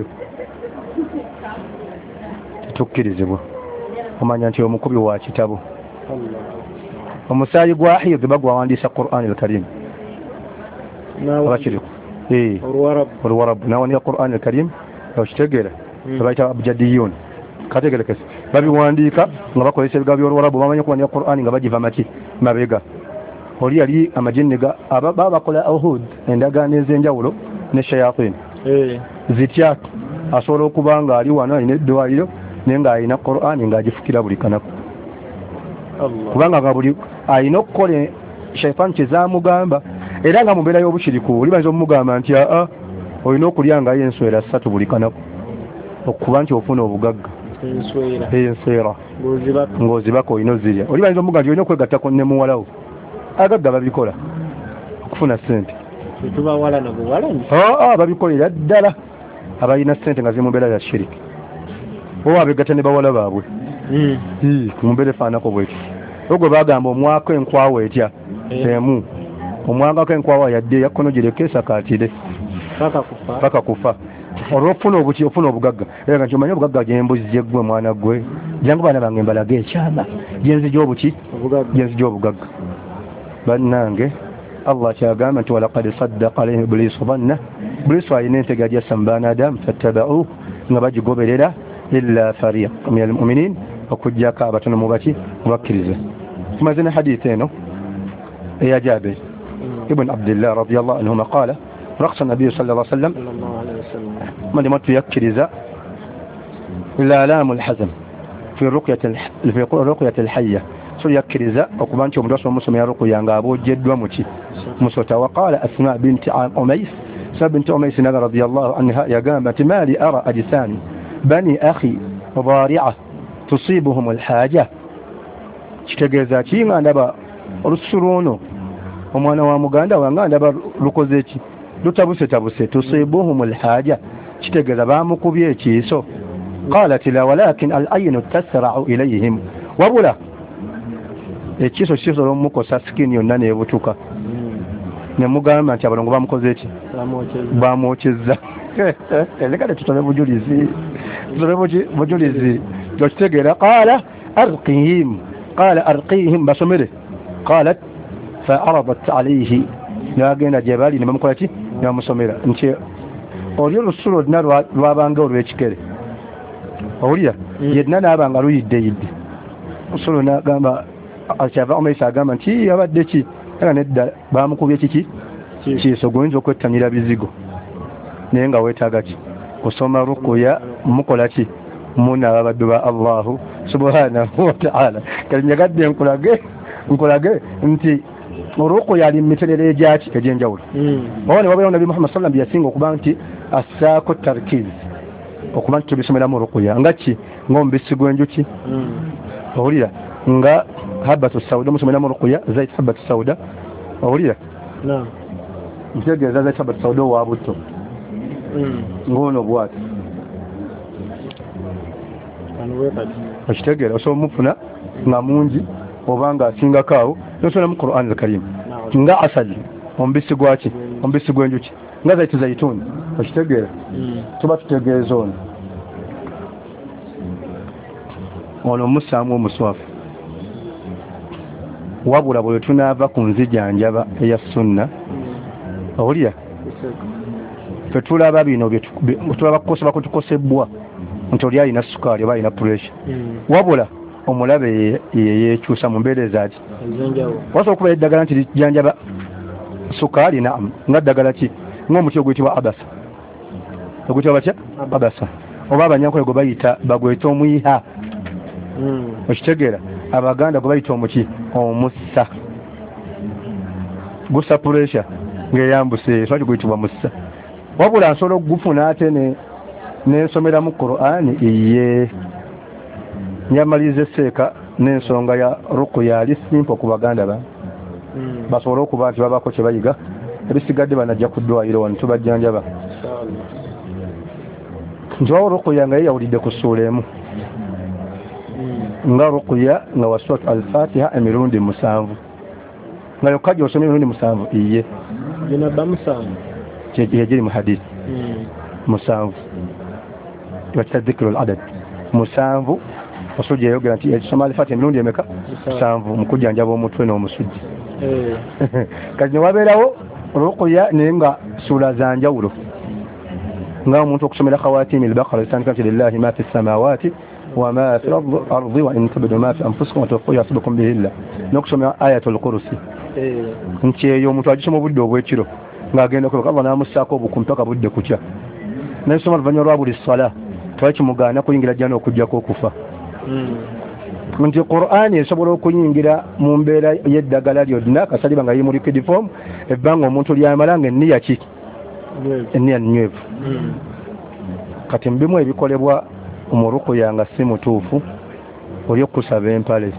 [SPEAKER 2] Tetukkirizibwa omanya nti omukubi wa kitabo. Omusaayi gwa hiyod bagwawandiisa Qur'an al-Karim abakiriku olwarabu nawandiika Qur'an al-Karim okitegeera babayita abjadiyun. Kategerekese babiwandiika nga bakozesa ebigambo by'olwarabu, bamanyi okuwandiika Qur'an nga bagiva maki mabega. Oli yali amajinni baba bakola uhud, endagaano ez'enjawulo ne shayatin zitya asobola okuba nga ali wano alina eddwaliro naye ng'alina Qur'an ng'agifukira buli kanaku, kubanga nga buli alina okukola shaytan kyezamugamba. Era nga mu mbeera y'obushiriku oli bayinza omugamba nti olina okulya ngayo enswera 3 buli kanaku okuba nti ofuna obugagga. Enswera ng'ozibaka olina ozirya. Oli bayinza omugamba nti olina okwegattako ne muwalawo. Agagga babikola okufuna ssente. Babikolera ddala abalina ssente nga ziri mu mbeera ya shiriki. Oba abegatta ne bawala baabwe mu mbeera efaanako bwetyo. Ogwe bagamba omwaka enkwawa etya emu, omwaka enkwawa yadde yakkono gireke esakaatire paka kufa. Olw'okufuna obuki ofuna obugagga. Era nga nti omanyi obugagga gy'embuzi gyeggwe mwana gwe jangu baana bange mbalaga ekyama gyenzija obuki gyenzija obugagga. Bannange Allah kyagamba nti walaqad saddaqa alayhi iblisu dhanna, Iblisu alina entega gyassa mu banaadamu fattaba'u nga bagigoberera illa fariq min almu'minin, okujjako abatono mu baki mubakkiriza. Tumaze ne hadithi eno eya Jabir ibn Abdillah radiyallahu anhuma qala رخص النبي صلى الله عليه وسلم من ما تيكرز الآلام الحزم في رقية الحية سيكرز وكمان شو مدرس مسلم يرقي ينقابو جد ومشي مسوتا. وقال أسماء بنت أميس بنت أميس رضي الله عنها يا قامت مالي أرى أجسان بني أخي ضارعة تصيبهم الحاجة شتجزاتي ما نبا رسولونه وما نوا مغاندا وما نبا لوكوزيتي lutabuse tusibuhum alhaja kitegeza bamukubye ekiso. qalat la walakin al-aynu tasra'u ilayhim, wabula ekiso kisobola omukosa skin yonna nebutuka ne mugamba nti abalongo bamukoze eki bamwokyeza. Lekale tutole bujulizi dokitegeera. qala arqihim basomere. qalat fa'aradat alayhi, nagenda gyebali nebamukola ki nebamusomera nti oli olusulo luna lwabanga olw'ekikere, owulira yenna naabanga luyidde olusulo nagamba akyava omaisa agamba nti abadde ki era nedda bamukubye kiki kiiso goyinza okwettanira bizigo naye nga weetaaga ki kusoma rukuya mukola ki munaaba baddu ba Allahu subhanahu wa ta'ala. Kali nyagadde nkulage nti uruqya yali miterere ejaki ejenjawulo. Wone wabayo Nabi Muhammad sallallahu alaihi wasallam yasinga okuba nti asako tarkiz okuba nti tubisomera mu ruqya ngachi ngombisi gwenjuki owulira nga habatu sauda musomera mu ruqya zait habatu sauda owulira ntegeeza zait habatu sauda wa buto ngono bwati okitegeera osobola mufuna nga mungi obanga asingakaawo nosomera mu Qur'an al-Karim nga asali ombisi gwaki ombisi gwenjuki nga zaiti zaituni okitegeera tuba tutegeeza ono musaamu omuswafu wabula bwe tunaava ku nzijanjaba eya sunna owulira fetulaba bino tulaba kukosa kutukosebwa nti oli alina sukaali oba alina pressure wabula omulabe yeyekyusa mu mbeera ezaaki wasobola okuba eddagala nti lijjanjaba sukaali naam nga ddagala ki ng'omuti oguyitibwa abasa oguyitibwa batya abasa oba abanyankole gwe bayita bagweta omwiha okitegeera abaganda gwe bayita omuki omussa gusa pressure ng'eyambuse lwaki guyitibwa mussa wabula nsobola okugufuna ate n'ensomera mu Qur'ani iye nyamaliriza esseeka n'ensonga ya ruqya ali simple ku baganda ba basobola okuba nti babako kye bayiga ebisigadde banajja ku ddwaliro wano tubajjanjaba nti wawo ruqya nga yeyawulidde ku ssuula emu nga ruqya nga wa surat al-fatiha emirundi 7 nga yokka gy'osoma emirundi 7 iye gyegiri mu hadisi 7 bakita dhikru al-adad 7 omusujja yayogera nti ekisoma al-fatiha emirundi emeka 7 mu kujjanjaba omutwe n'omusujja kati ne wabeerawo ruqya naye nga ssuula za njawulo nga omuntu okusomera khawatimi al-baqara lisandika nti lillahi ma fi samawati wa ma fi al-ardi wa in tubdu ma fi anfusikum wa tukhfuhu yahsibukum bihi Allah n'okusomera ayatul kursi nti eyo omuntu agisoma obudde obw'ekiro ng'agenda okuba Allah n'amussaako obuku mpaka budde kukya n'esoma oluvannyuma lwa buli ssala tebakimugaana kuyingira jjana okuggyako okufa nti Qur'ani esobola okuyingira mu mbeera y'eddagala lyonna kasaliba nga yiri mu liquid form ebbanga omuntu lyamala ng'enniya ki enniya nywevu kati mubimu ebikolebwa mu ruqya nga si mutuufu oli okusaba empale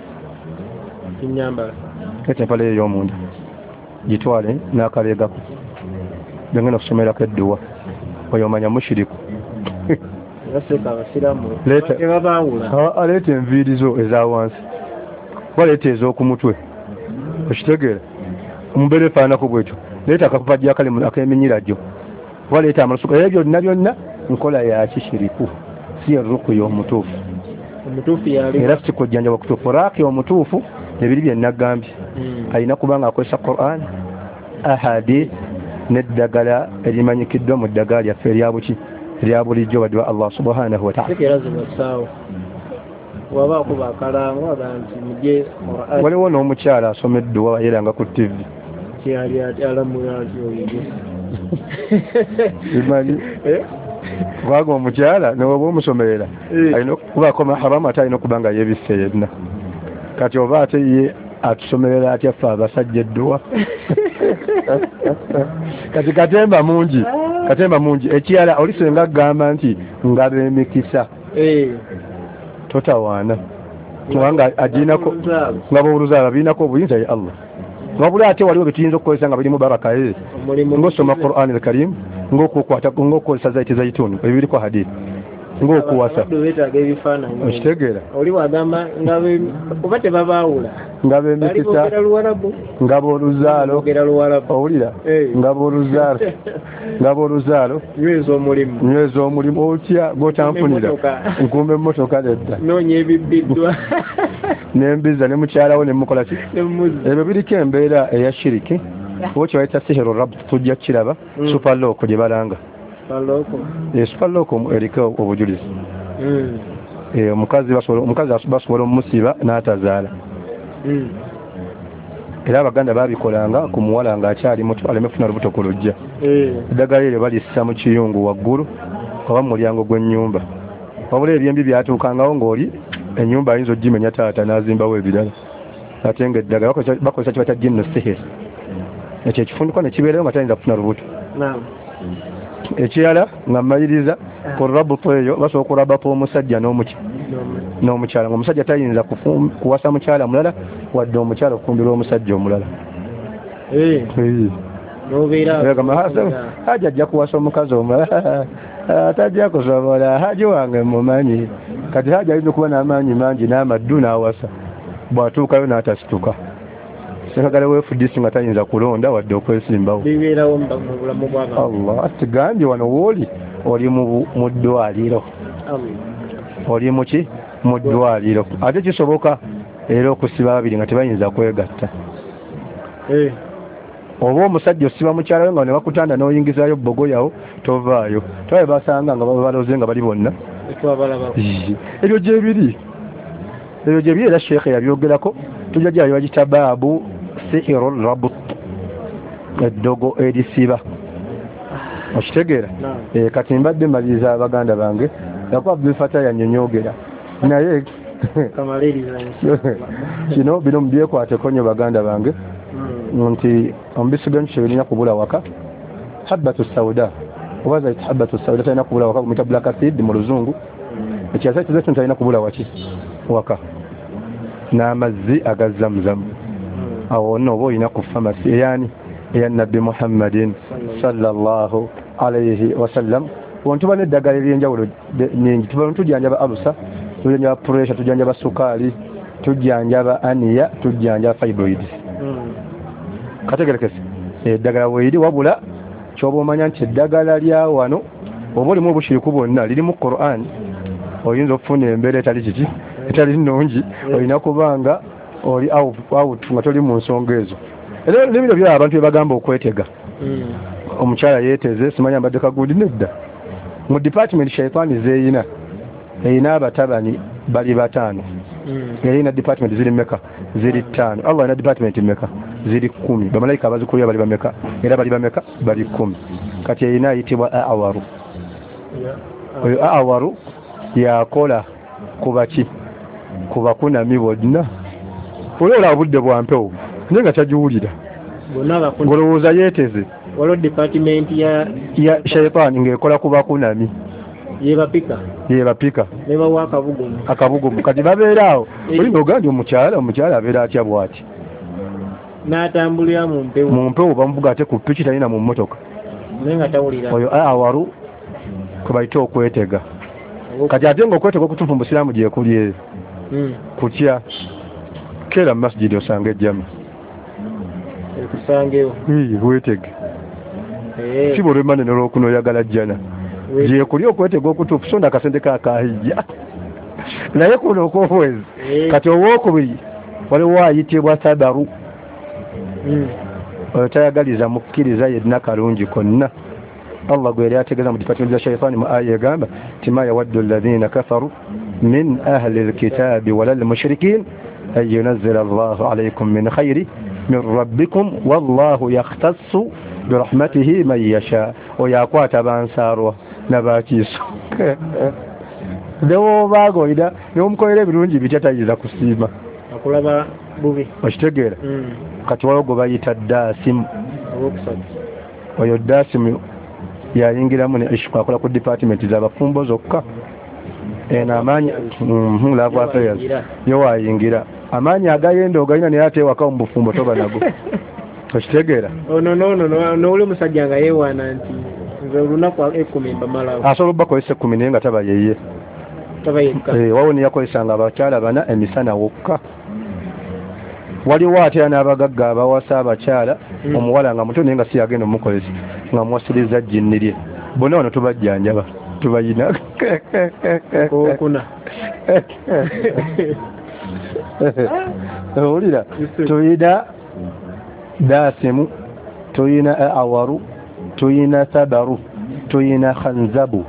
[SPEAKER 2] empale ey'omunda gitwale n'akaleegako bengenda okusomerako edduwa oyo omanya mushiriku leeta enviiri zo eza wansi waleeta ez'oku mutwe okitegeera omubeera efaanako bwetyo leeta akapapajja ak'eminyira gyo waleeta amasuka era byonna byonna nkola ya kishiriku si ruqya omutuufu era si kujjanjaba kutuufu raaki omutuufu ebiri bye nagambye alina kuba nga akozesa Qur'an ahadith n'eddagala erimanyikiddwa mu ddagala lyaffe erya buki erya bulijjo wadwa Allah subhanahu wa ta'ala waliwo n'omukyala asomeddwa yeranga ku TV kubanga omukyala newoba omusomerera alina okubaako maharamu ate alina okuba nga yebisse yenna kati oba ate ye atusomerera atya ffe abasajja edduwa kati katemba mungi ekirala olisenga agamba nti ngaba emikisa totawaana kubanga aginako ngaba oluzaala birinako obuyinza ye Allah wabula ate waliwo betuyinza okukozesa nga birimu baraka ng'osoma Qur'an al-Karim ng'okukozesa zaiti zaituni ebyo biriko hadithi ng'okuwasa okitegeera
[SPEAKER 1] oli wagamba oba tebabaawula
[SPEAKER 2] ngaba emikisa ngaba oluzaalo owulira ngaba oluzaalo nyweza omulimu otya gwotampunira nkumba emmotoka nedda
[SPEAKER 1] noonya ebibbiddwa
[SPEAKER 2] nembiza ne mukyalawo nemukola ki ebyo biriko embeera eya shiriki oba kyebayita sihiru rabu tujja kiraba supalooko gye balanga supalooko eriko obujulizi omukazi basobola omusiba n'atazaala era abaganda babikolanga ku muwala ng'akyali muto aleme kufuna lubuto ku lujja eddagala eryo balissa mu kiyungu waggulu oba mu mulyango gw'ennyumba wabula ebyembi byatuukangawo ng'oli ennyumba ayinza ogimenya taata n'azimbawo ebirala ate nga eddagala bakozesa kibata jinnu sihiri ekyo ekifundikwa ne kibeerayo nga tayinza kufuna lubuto ekirala nga mmaliriza ku rabuto eyo basobola okulabako omusajja n'omukyala ng'omusajja tayinza kuwasa mukyala mulala wadde omukyala okufumbirwa omusajja omulala haji ajja kuwasa omukazi omulala atajja kusobola haji wange mumanyi kati haji alina okuba n'amaanyi mangi n'amaddu n'awasa bw'atuukayo n'atasituka sekagala weefudisi nga tayinza kulonda wadde okwesimbawo
[SPEAKER 1] bibeerawo mu bulamu bw'abantu
[SPEAKER 2] Allah atigambye wano wooli oli mu ddwaliro oli muki mu ddwaliro ate kisoboka era okusiba babiri nga tebayinza kwegatta oba omusajja osiba mukyala we nga ne bakutanda n'oyingizayo bogoyawo tovaayo tawe basanga nga baloze nga bali bonna ebyo gyebiri era sheekhe yabyogerako tujja gyayo bagita baabu sihiru rabut eddogo erisiba okitegeera kati mbadde maliriza abaganda bange yakuba Abdul Fattah yannyonyoogera naye kino bino mubyekwateko nnyo baganda bange nti omubisi gw'enjuki birina kubula waka habbatu sauda oba zaiti habbatu sauda talina kubula waka kumita black acid mu luzungu ekyazaiti zetu talina kubula waki waka n'amazzi aga zamzamu awo nno oba olina ku famasi eyani eya nabbi Muhammadin sallallahu alayhi wasallam tuba n'eddagala ery'enjawulo nyingi tuba tujjanjaba alusa tujjanjaba pressure tujjanjaba sukaali tujjanjaba aniya tujjanjaba fibroids kategerekese eddagala weeri wabula kyoba omanya nti eddagala lya wano oba olimu obushiriku bwonna liri mu Qur'an oyinza okufuna embeera etali kiki etali nnungi olina kubanga oli out nga toli mu nsonga ezo era n'ebiro byabo abantu bebagamba okwetega omukyala yeeteze simanya mbadde kagundi nedda mu department shaitaani zeeyina eyina abatabani bali 5 eyina department ziri meka ziri 5 Allah ayina department meka ziri 10 bamalayika abazikulira bali bameka era bali bameka bali 10 kati eyina ayitibwa awaru oyo awaru yakola kubaki kubakunami bonna olwola obudde bwampewo naye nga kyagiwulira ngolowooza yeeteze
[SPEAKER 1] waliwo department
[SPEAKER 2] ya shaitaani ng'ekola kubakunami yebapika
[SPEAKER 1] nebawa
[SPEAKER 2] akabugumu kati babeera awo olina ogandi omukyala abeera atya bw'ati
[SPEAKER 1] n'atambulira mu
[SPEAKER 2] mpewo bamuvuga ate ku piki talina mu mmotoka
[SPEAKER 1] naye nga tawulira
[SPEAKER 2] oyo awaru kwebayita okwetega kati ate ng'okwetega okutuufu mu busiraamu gyekuli eyo kutya keera mu masjidi osanga ejjama wetege si bwolwemanene olwokuna oyagala jjana gyekuli okwetega okutuufu sonda akasente kakahijja naye kuno okwowezi kati owookubiri waliwo ayitibwa sabaru oyo tayagaliza mukkiriza yenna kalungi konna Allah gwe yali ategeeza mu department za shaitaani mu aya egamba ti ma yawaddu alladhina kafaru min ahli alkitabi wala lmushrikin an yunazzila Allahu alaykum min khayri min rabbikum wallahu yakhtassu birahmatihi man yasha oyo akwata bansaalwa n'abakiiso newoobaga olina newomukolera ebirungi bitya tayiza kusiima
[SPEAKER 1] akulaba bubi
[SPEAKER 2] okitegeera kati waliwo gwe bayita daasimu oyo daasimu yayingiramu ne ishku akola ku department z'abafumbo zokka eno amaanyi love affairs yo wayingira amaanyi agayenda ogayina naye ate ewaka mu bufumbo toba nago okitegeera
[SPEAKER 1] nowuli omusajja nga yeewaana nti nze olunaku 10 mbamalawo
[SPEAKER 2] asobola obbakozesa 10 naye nga taba yeye wawo neyakozesanga abakyala 4 emisana wokka waliwo ate n'abagagga abawasa abakyala omuwala nga muto naye nga si yagenda omukozesa nga muwasiriza jjinni lye bonna wano tubajjanjaba tubayina owulira tuyina daasimu tuyina awaru tuyina sabaru tuyina khanzabu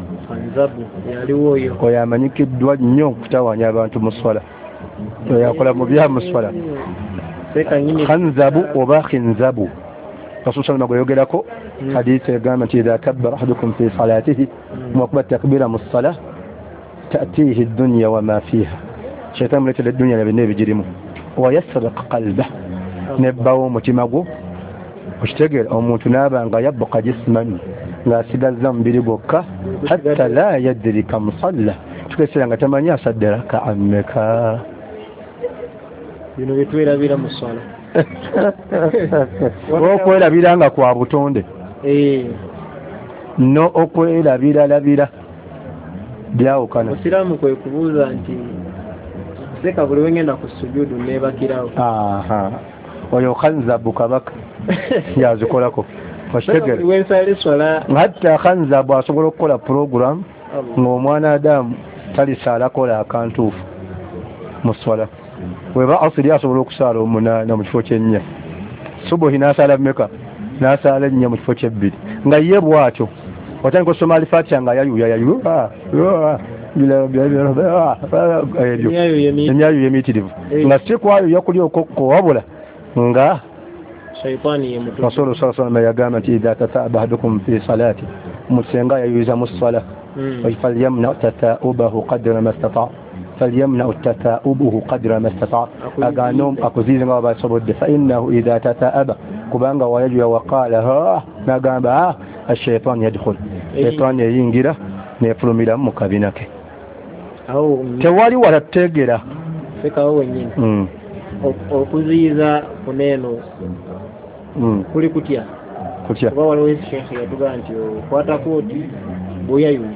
[SPEAKER 2] oyo amanyikiddwa nnyo okutawanya abantu mu swala yakola mu bya muswala khanzabu oba khinzabu rasul gwe yogerako hadisi egamba nti idha kabbara ahadukum fi salatihi mwakuba takbira mu ssala ta'tihi ad-dunya wa ma fiha shaytan muletera eddunya nebinna ebigirimu wa yasriq qalbah nebbawo omutima gwo okitegeera omuntu n'abanga yabbuka jisman ng'asigazza mubiri gwokka hatta la yadrika musalla tukeesera nga tamanyi asadde raka'a mmeka
[SPEAKER 1] bino byetwerabira mu swala
[SPEAKER 2] okwerabira nga kwa butonde no okwerabiralabira byawukana
[SPEAKER 1] musiraamu kwe kubuuza nti seka buli wengenda ku sujudu nebakirawo
[SPEAKER 2] oyo khanzabu kabaka yazikolako hatta khanzabu asobola okukola program ng'omwana adamu talisalakola akantuufu mu swala weba asiri asobola okusaala 8 mu kifo kye4 subuhi n'asaala mmeka n'asaala 4 mu kifo kye2 nga ye bw'atyo otandika osoma alifatiha nga yayuya emyayo yemiyitirivu nga si kwayuya kuli okokko wabula nga
[SPEAKER 1] shaytani yemutu
[SPEAKER 2] Rasul sallallahu alaihi wasallam yagamba nti idha tata'aba ahadukum fi salati musenga yayuza mu sala falyamna tata'ubahu qadra ma istata' falyamna tata'ubuhu qadra ma istata' aganom akuziza nga basobodde fa innahu idha tata'aba kubanga wayajwa waqala ha nagamba ash-shaytan yadkhul shaytan yingira nefulumira mu kabinake
[SPEAKER 1] awo
[SPEAKER 2] tewali walategera
[SPEAKER 1] fekawo wenyine okuziyiza kuneno kuli kutya kuba waliwo shekhe yatugaa nti okwata kooti buyayuya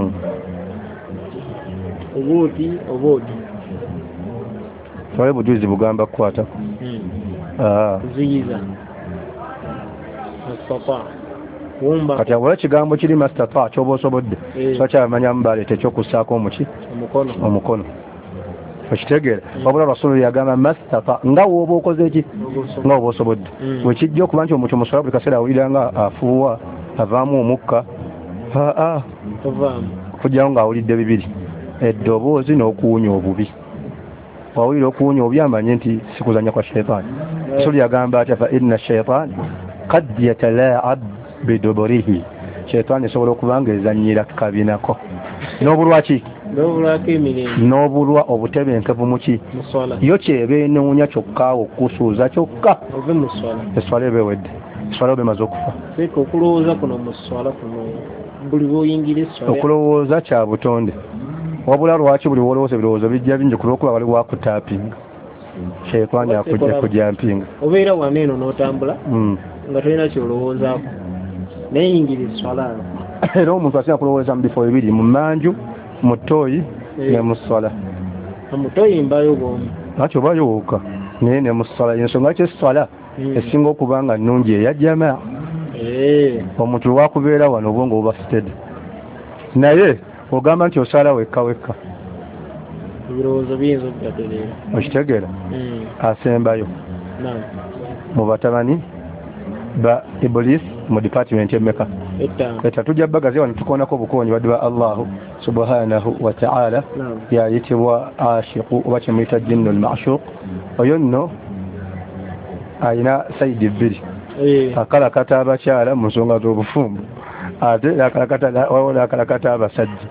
[SPEAKER 1] obooti
[SPEAKER 2] tewali bujulizi bugamba kukwatako
[SPEAKER 1] kuziyiza astata wumba
[SPEAKER 2] kati wala kigambo kiri mastata kyoba osobodde so kyamanyamu baleeta ekyokussaako omuki omukono okitegeera wabula rasulu yagamba mastata nga woba okoze eki nga woba osobodde wekijja okuba nti omuntu omusobola buli kaseera awulira nga afuuwa avaamu omukka okugyawo ng'awulidde bibiri eddoboozi n'okuwunya obubi wawulira okuwunya obubi amanye nti sikuzanya kwa shaytaani rasulu yagamba atya fa inna shaytaani qad yatalaab biduburihi shaytaani esobola okuba nga ezanyira kabinako n'obulwaki n'obulwa obutebenkevu muki yo kyeba enoonya kyokka okusuuza kyokka eswala ebewedde eswala obemaze okufa
[SPEAKER 1] okulowooza kuno mu swala kuno buli lwoyingira eswala
[SPEAKER 2] okulowooza kya butonde wabula lwaki buli wolowooza ebirowoozo bijja bingi kulwokuba waliwo akutaapinga shaytaani akujja kujampinga
[SPEAKER 1] obeera waneeno n'otambula nga tolina kyolowoozaako neyingira eswala
[SPEAKER 2] era omuntu asinga kulowooza mu bifo bibiri mu manju mu ttooyi ne mu swala
[SPEAKER 1] mutoyi mbayo bwomu
[SPEAKER 2] lwaki obayo wokka naye ne mu swala ensonga ki eswala esinga okuba nga nnungi eya jamaa omuntu lwakubeera wano obwongo buba fitted naye ogamba nti osala wekka
[SPEAKER 1] ebirowoozo biyinza okugatereera
[SPEAKER 2] okitegeera asembayo mu batabani ba Iblis mu department emeka eta tujja bagazi wano tukonako obukonyi badde ba Allahu subhanahu wa ta'ala yayitibwa ashiqu oba kyemuyita jinnul ma'shuq oyo nno ayina sayidi bbiri akalakata abakyala mu nsonga z'obufumbo ate akalakata abasajja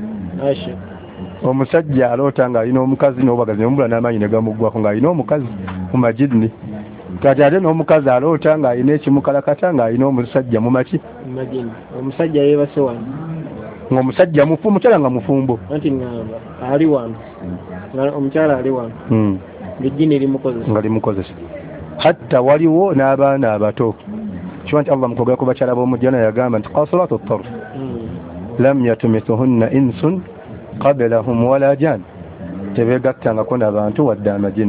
[SPEAKER 2] omusajja aloota ng'alina omukazi n'obagazi nemubula n'amaanyi ne gamuggwako ng'alina omukazi mu majidni kati ate n'omukazi aloota ng'alina ekimukalakata ng'alina omusajja mu maki
[SPEAKER 1] omusajja yeebase wano
[SPEAKER 2] ng'omusajja omukyala nga mufumbo
[SPEAKER 1] anti ngamba ali wano omukyala ali wano ejjini nga
[SPEAKER 2] limukozesa hatta waliwo n'abaana abato kiba nti Allah mukwogera ku bakyala b'omujjana yagamba nti qasiratu tarf lam yatumisuhunna insun qablahum wala jan tebeegattangako n'abantu wadde amajini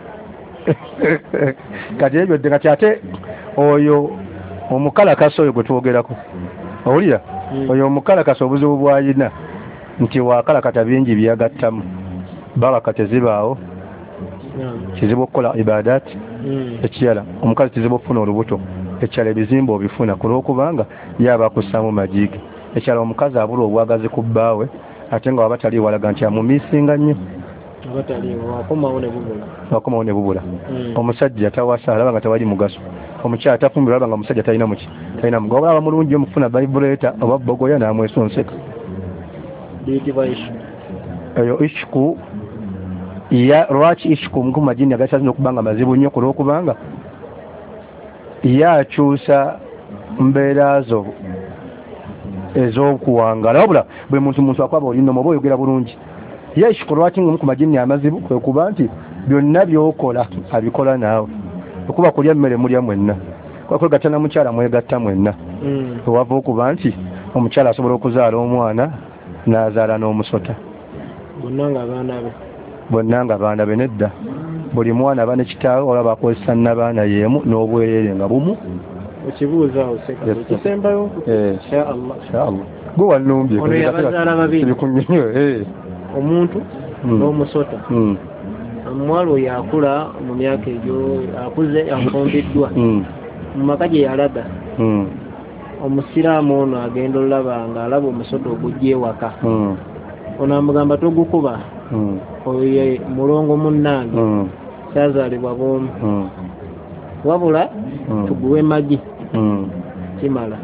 [SPEAKER 2] kati ebyo dde kati ate oyo omukalakasa oyo gwe twogerako owulira oyo omukalakasa obuzibu bw'alina nti wakalakata bingi byagattamu baraka tezibaawo kizibu okukola ibadaati ekirala omukazi kizibu okufuna olubuto ekirala ebizimba obifuna ku lw'okubanga yaba akussamu majiige ekirala omukazi abula obwagazi ku bbaawe ate nga waba tali walaga nti amumiisinga nnyo wakomawo ne bubula omusajja tawasa alaba nga tewali mugaso omukyala tafumbirwa alaba nga omusajja talina muki talina mugaso oba mulungi omufuna vibrator oba bogoya n'amwesonseka eyo ishku lwaki ishku mu majini agasazi okubanga mazibu nnyo ku lw'okubanga yakyusa mbeera zo ez'okuwangala wabula buli muntu akwaba olinomo oba oyogera bulungi ye ishku lwaki ngamu ku majini amazibu kwe kuba nti byonna byokola abikola naawe okuba kulya mmere mulya mwenna kwekwegatta na mukyala mwegatta mwenna ewava okuba nti omukyala asobola okuzaala omwana n'azaala n'omusota bonna nga baana be nedda buli mwana aba ne kitaawe olaba akozesa n'abaana yeemu n'obwereere nga bumu
[SPEAKER 1] okibuuzaawo kisembayo
[SPEAKER 2] inshaallah gwe wannumbye
[SPEAKER 1] ono yabazaala babiri omuntu n'omusota omuwala oyo akula mu myaka egyo akuze afumbiddwa mu maka gye yalaga omusiraamu ono agenda olaba nga alaba omusota ogujja ewaka ono amugamba togukuba oyo mulongo munnange kyazaalibwa bwomu wabula tuguwe magi kimala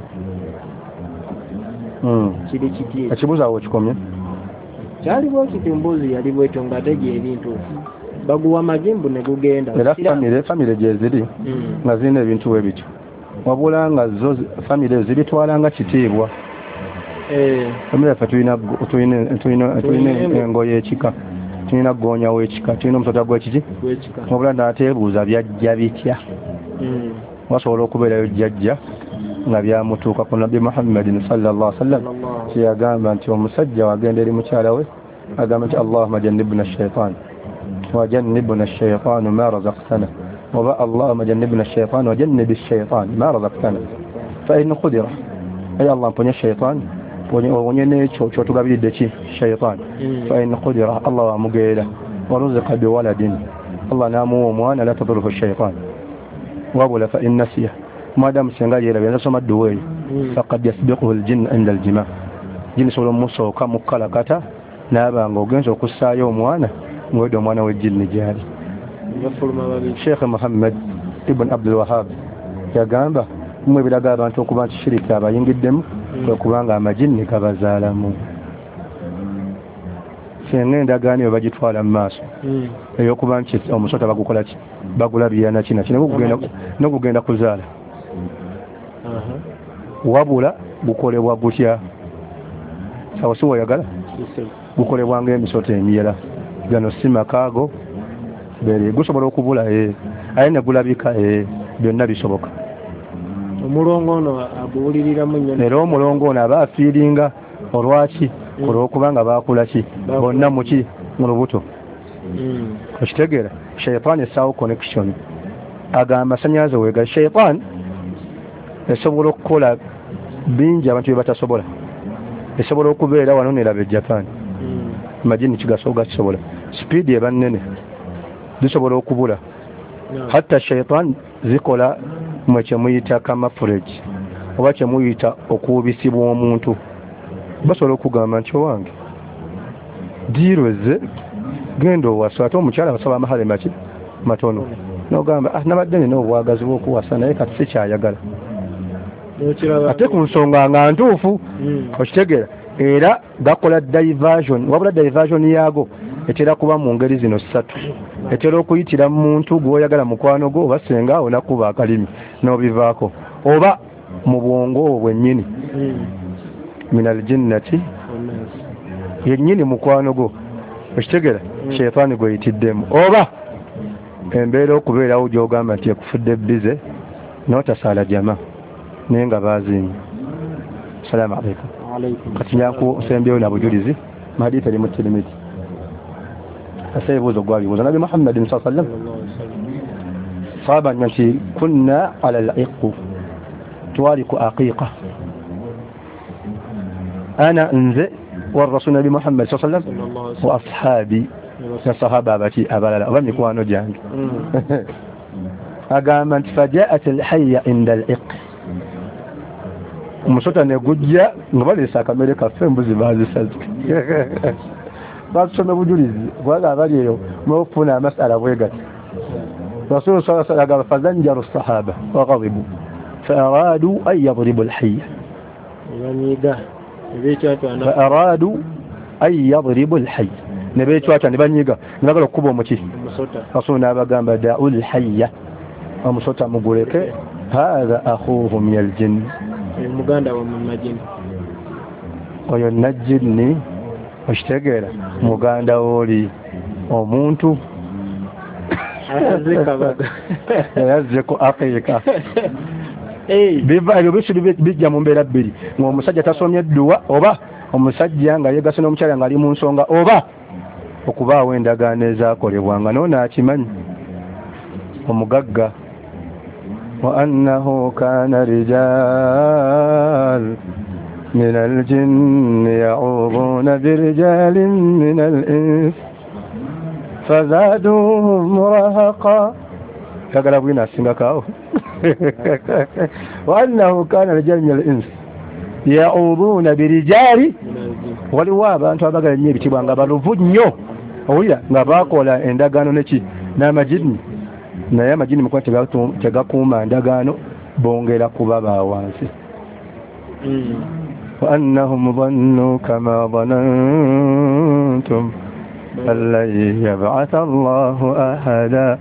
[SPEAKER 1] kiri kiti
[SPEAKER 2] ekibuuzo kikomye
[SPEAKER 1] kyaliwo kiti mbuzi yali bwetyo nga tegi ebintu baguwa magimbu ne gugenda
[SPEAKER 2] era famire gye ziri nga zirina ebintu we bityo wabula nga zo famire zibitwala nga kitiibwa famire yaffe tulina engoye ekika tulina ggoonya w'ekika tulina omusota gw'ekiki wabula n'ateebuuza byajja bitya wasobola okubeerayo jjajja nga byamutuuka ku nabbi muhammadin sallallahu alaihi wasallam kyeyagamba nti omusajja wagenda eri mukyala we agamba nti allahumma jannibna ash-shaytan وجنبنا الشيطان ما رزقتنا وبقى اللهم جنبنا الشيطان وجنب الشيطان ما رزقتنا فإن قدر أي الله مبني الشيطان ونيني شو تقابل دشي الشيطان فإن قدر الله مقيله ورزق بولد الله نامو وموانا لا تضره الشيطان وابل فإن نسيه ما دام سنغاجي لبي نسمى الدوي فقد يسبقه الجن عند الجماع جن سولو موسو كمكلكتا نابا ng'ogenza okussaayo omwana ng'oyodde omwana w'ejjinni gyali Sheikh Muhammad ibn Abdul Wahhab yagamba mmwe biraga abantu okuba nti shiriki abayingiddemu okubanga amajinni gabazaalamu senga endagaano eyo bagitwala mu maaso ey'okuba nti omusota bagukola ki bagulabirana kina n'okugenda kuzaala wabula gukolebwa gutya sawa si wayagala gukolebwa ng'emisota emirala gano si makaago bere gusobola okubula aye ne gulabika byonna bisoboka
[SPEAKER 1] omulongo ono aguwuliriramu nnyo
[SPEAKER 2] era omulongo ono aba afiiringa olwaki olw'okubanga baakula ki bonna muki mu lubuto okitegeera shayitaani essaawo connection agamba masannyalaze weega shayitaani esobola okukola bingi abantu bye batasobola esobola okubeera wano neraba e Japan majini kigasobola kisobola speed eba nnene zisobola okubula hatta shaytan zikola mwe kyemuyita camouflage oba kyemuyita okuubisibwa omuntu basobola okugamba nti owange diirweze genda owasa ate omukyala basaba amahale maki matono nogamba nabadde nina obwagazi bw'okuwasa naye kati sikyayagala ate ku nsonga nga ntuufu okitegeera era gakola diversion wabula diversion yaago etera kuba mu ngeri zino ssatu etera okuyitira muntu gw'oyagala mukwano gwo oba senga onakuba akalimi n'obivaako oba mu bwongo obwo bwennyini minal jinnati yennyini mukwano gwo okitegeera shayitaani gweyitiddemu oba embeera okubeerawo gy'ogamba nti ekufudde bize n'otasaala jama naye nga baazimye salaamu alaikum kati nyanku sembyewo na bujulizi mahadithi eri mu tirimiti asa ebibuuzo gwabibuuza nabi muhammadin saa sallam saabanya nti kunna ala al-iqu twali ku aqiqa ana nze warasul nabi muhammad saa sallam wa ashaabi na sahaba abaki abalala oba mikwano gyange agamba nti fajaat alhayya inda al-iq omusota ne gujja nga baleese akamere kaffe embuzi bazisaze basome bujulizi kubanga abali eyo mwokufuna amasala bwegati rasulu saa sallam agamba fazanjaru sahaba waghadibu faaradu an yadribu alhayya faaradu an yadribu alhayya ne beekwata ne banyiga ne bagala okukuba omuki rasulu n'abagamba da'u alhayya omusota muguleke hadha akhuhu min aljinn muganda wa majini oyo najjini okitegeera muganda woli omuntu yazze ku Afrika ebyo bisu bijja mu mbeera bbiri ng'omusajja tasomye edduwa oba omusajja nga yeegase n'omukyala nga ali mu nsonga oba okubaawo endagaano ezaakolebwanga noono akimanyi omugagga وأنه كان رجال من الجن يعوذون برجال من الإنس فزادوهم رهقا كقلبنا السنكاو وأنه كان رجال من الإنس يعوذون برجال waliwo أنتوا abagala nnyo nga baluvu nnyo owulira nga baakola endagaano neki n'amajini naye amajini mukuba tegakuuma ndagaano bongera kuba bawansi وأنهم ظنوا كما ظننتم أن لن يبعث الله أحدا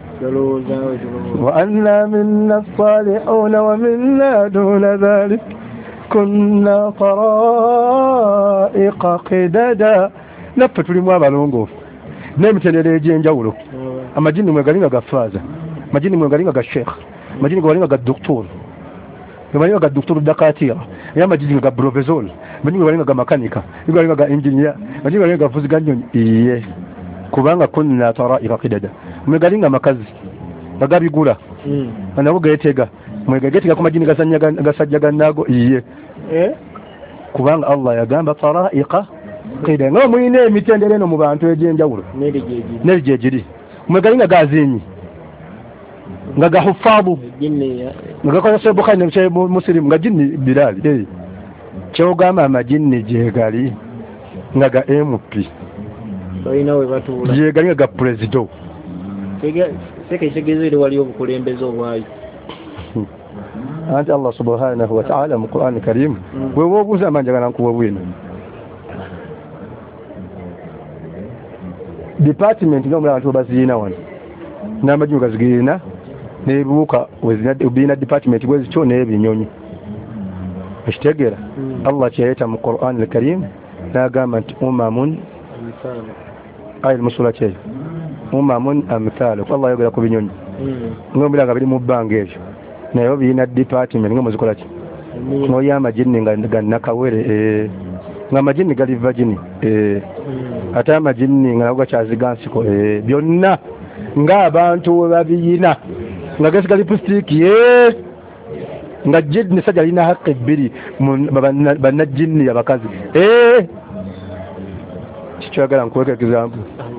[SPEAKER 2] وأنا منا الصالحون ومنا دون ذلك كنا طرائق قددا نفتل مو abalongoofu n'emitendera egy'enjawulo amajini mwegalinga gafaaza amajini mwegalinga ga sheikh amajini mwegalinga ga doctor amajini ga doctor dakatira ya majini ga professor amajini mwegalinga ga makanika mwegalinga ga engineer amajini mwegalinga ga vuziga nnyonyi iye kubanga kunna tara'iqa qidada mwegalinga makazi bagabigula nabo geetega mwegagetega ku majini gasajjaga nago iye kubanga Allah yagamba tara'iqa qidada ngo muyine emitendera eno mu bantu egy'enjawulo n'erijejiri mwegalinga gazinyi nga gahufabu nga gakozesa Bukhari ne Muslim nga jinni Bilal kyogamba amajinni gyegali nga ga MP
[SPEAKER 1] balina we batuula
[SPEAKER 2] gyegali nga ga president
[SPEAKER 1] sekitegeezere waliyo obukulembeze obwayo
[SPEAKER 2] anti Allah subhanahu wa ta'ala mu Qur'an Karim wewe obuuza amanjagala nkuwa bwino department nga mulaba tubaziina wano n'amajini gazigirina n'ebibuuka wezina department bwezityo n'ebinyonyi ekitegeera Allah kyeyeta mu Qur'an al-Karim n'agamba nti umamun ayil musula kyeyo umamun amthalu Allah yogera ku binyonyi ng'omulanga biri mu bbanga ebyo naye birina department nga muzikola ki ng'oyo amajini nga nakawere nga amajini gali vagini ate amajini nga nago gakyaziga nsiko byonna ng'abantu babiyina nga gasiga lipusitiki nga jini sajja alina haqqa ebbiri bannajini abakazi kikyagala nkuweka example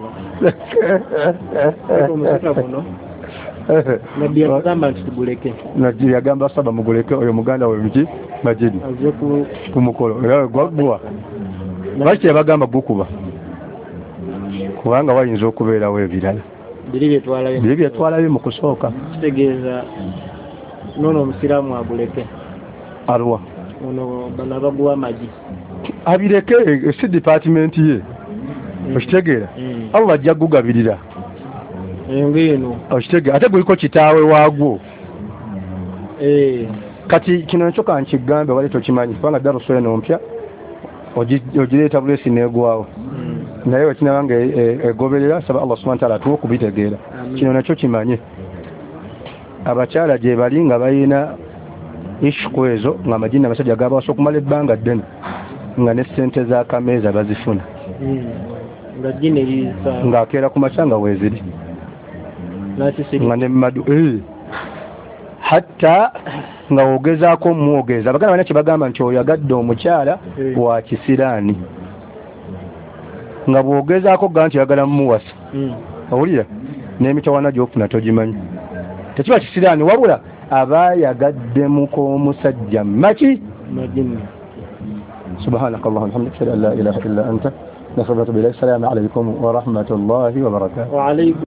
[SPEAKER 1] nabbi yagamba nti tuguleke
[SPEAKER 2] nabbi yagamba saba muguleke oyo muganda we miki majini
[SPEAKER 1] aze
[SPEAKER 2] ku mukolo era gwagwa lwaki yabagamba gukuba kubanga wayinza okubeerawo ebirala biri byetwalayo mu kusooka
[SPEAKER 1] kitegeeza nono omusiraamu aguleke
[SPEAKER 2] arwa
[SPEAKER 1] ono bano abaguwa amagi
[SPEAKER 2] abireke si department ye okitegeera Allah ajja kugabirira
[SPEAKER 1] engeno
[SPEAKER 2] okitegeera ate guliko kitaawe waagwo kati kino nakyo kankigambe wali tokimanyi kubanga daruso eno mpya ogireeta bulesi neegwawo naye wekinaba nga egoberera saba Allah subhanahu wa ta'ala atuwa okubitegeera kino nakyo kimanye abakyala gye bali nga balina ishiku ezo nga amajini amasajja gabawaso okumala ebbanga ddene nga ne ssente z'akameeza bazifuna ng'akeera ku makya nga weeziri nga ne mumadu hatta nga ogezaako omwogeza abaganda balina kye bagamba nti oyagadde omukyala wa kisiraani nga bwogezaako gga nti oyagala mumuwasa owulira n'emitawaana gy'okufuna togimanyi tekiba kisiraani wabula aba yagaddemuko omusajja maki subhanaka allahumma hamdika ashhadu an la ilaha illa anta nasalatu billahi assalamu alaykum wa rahmatullahi wa barakatuh.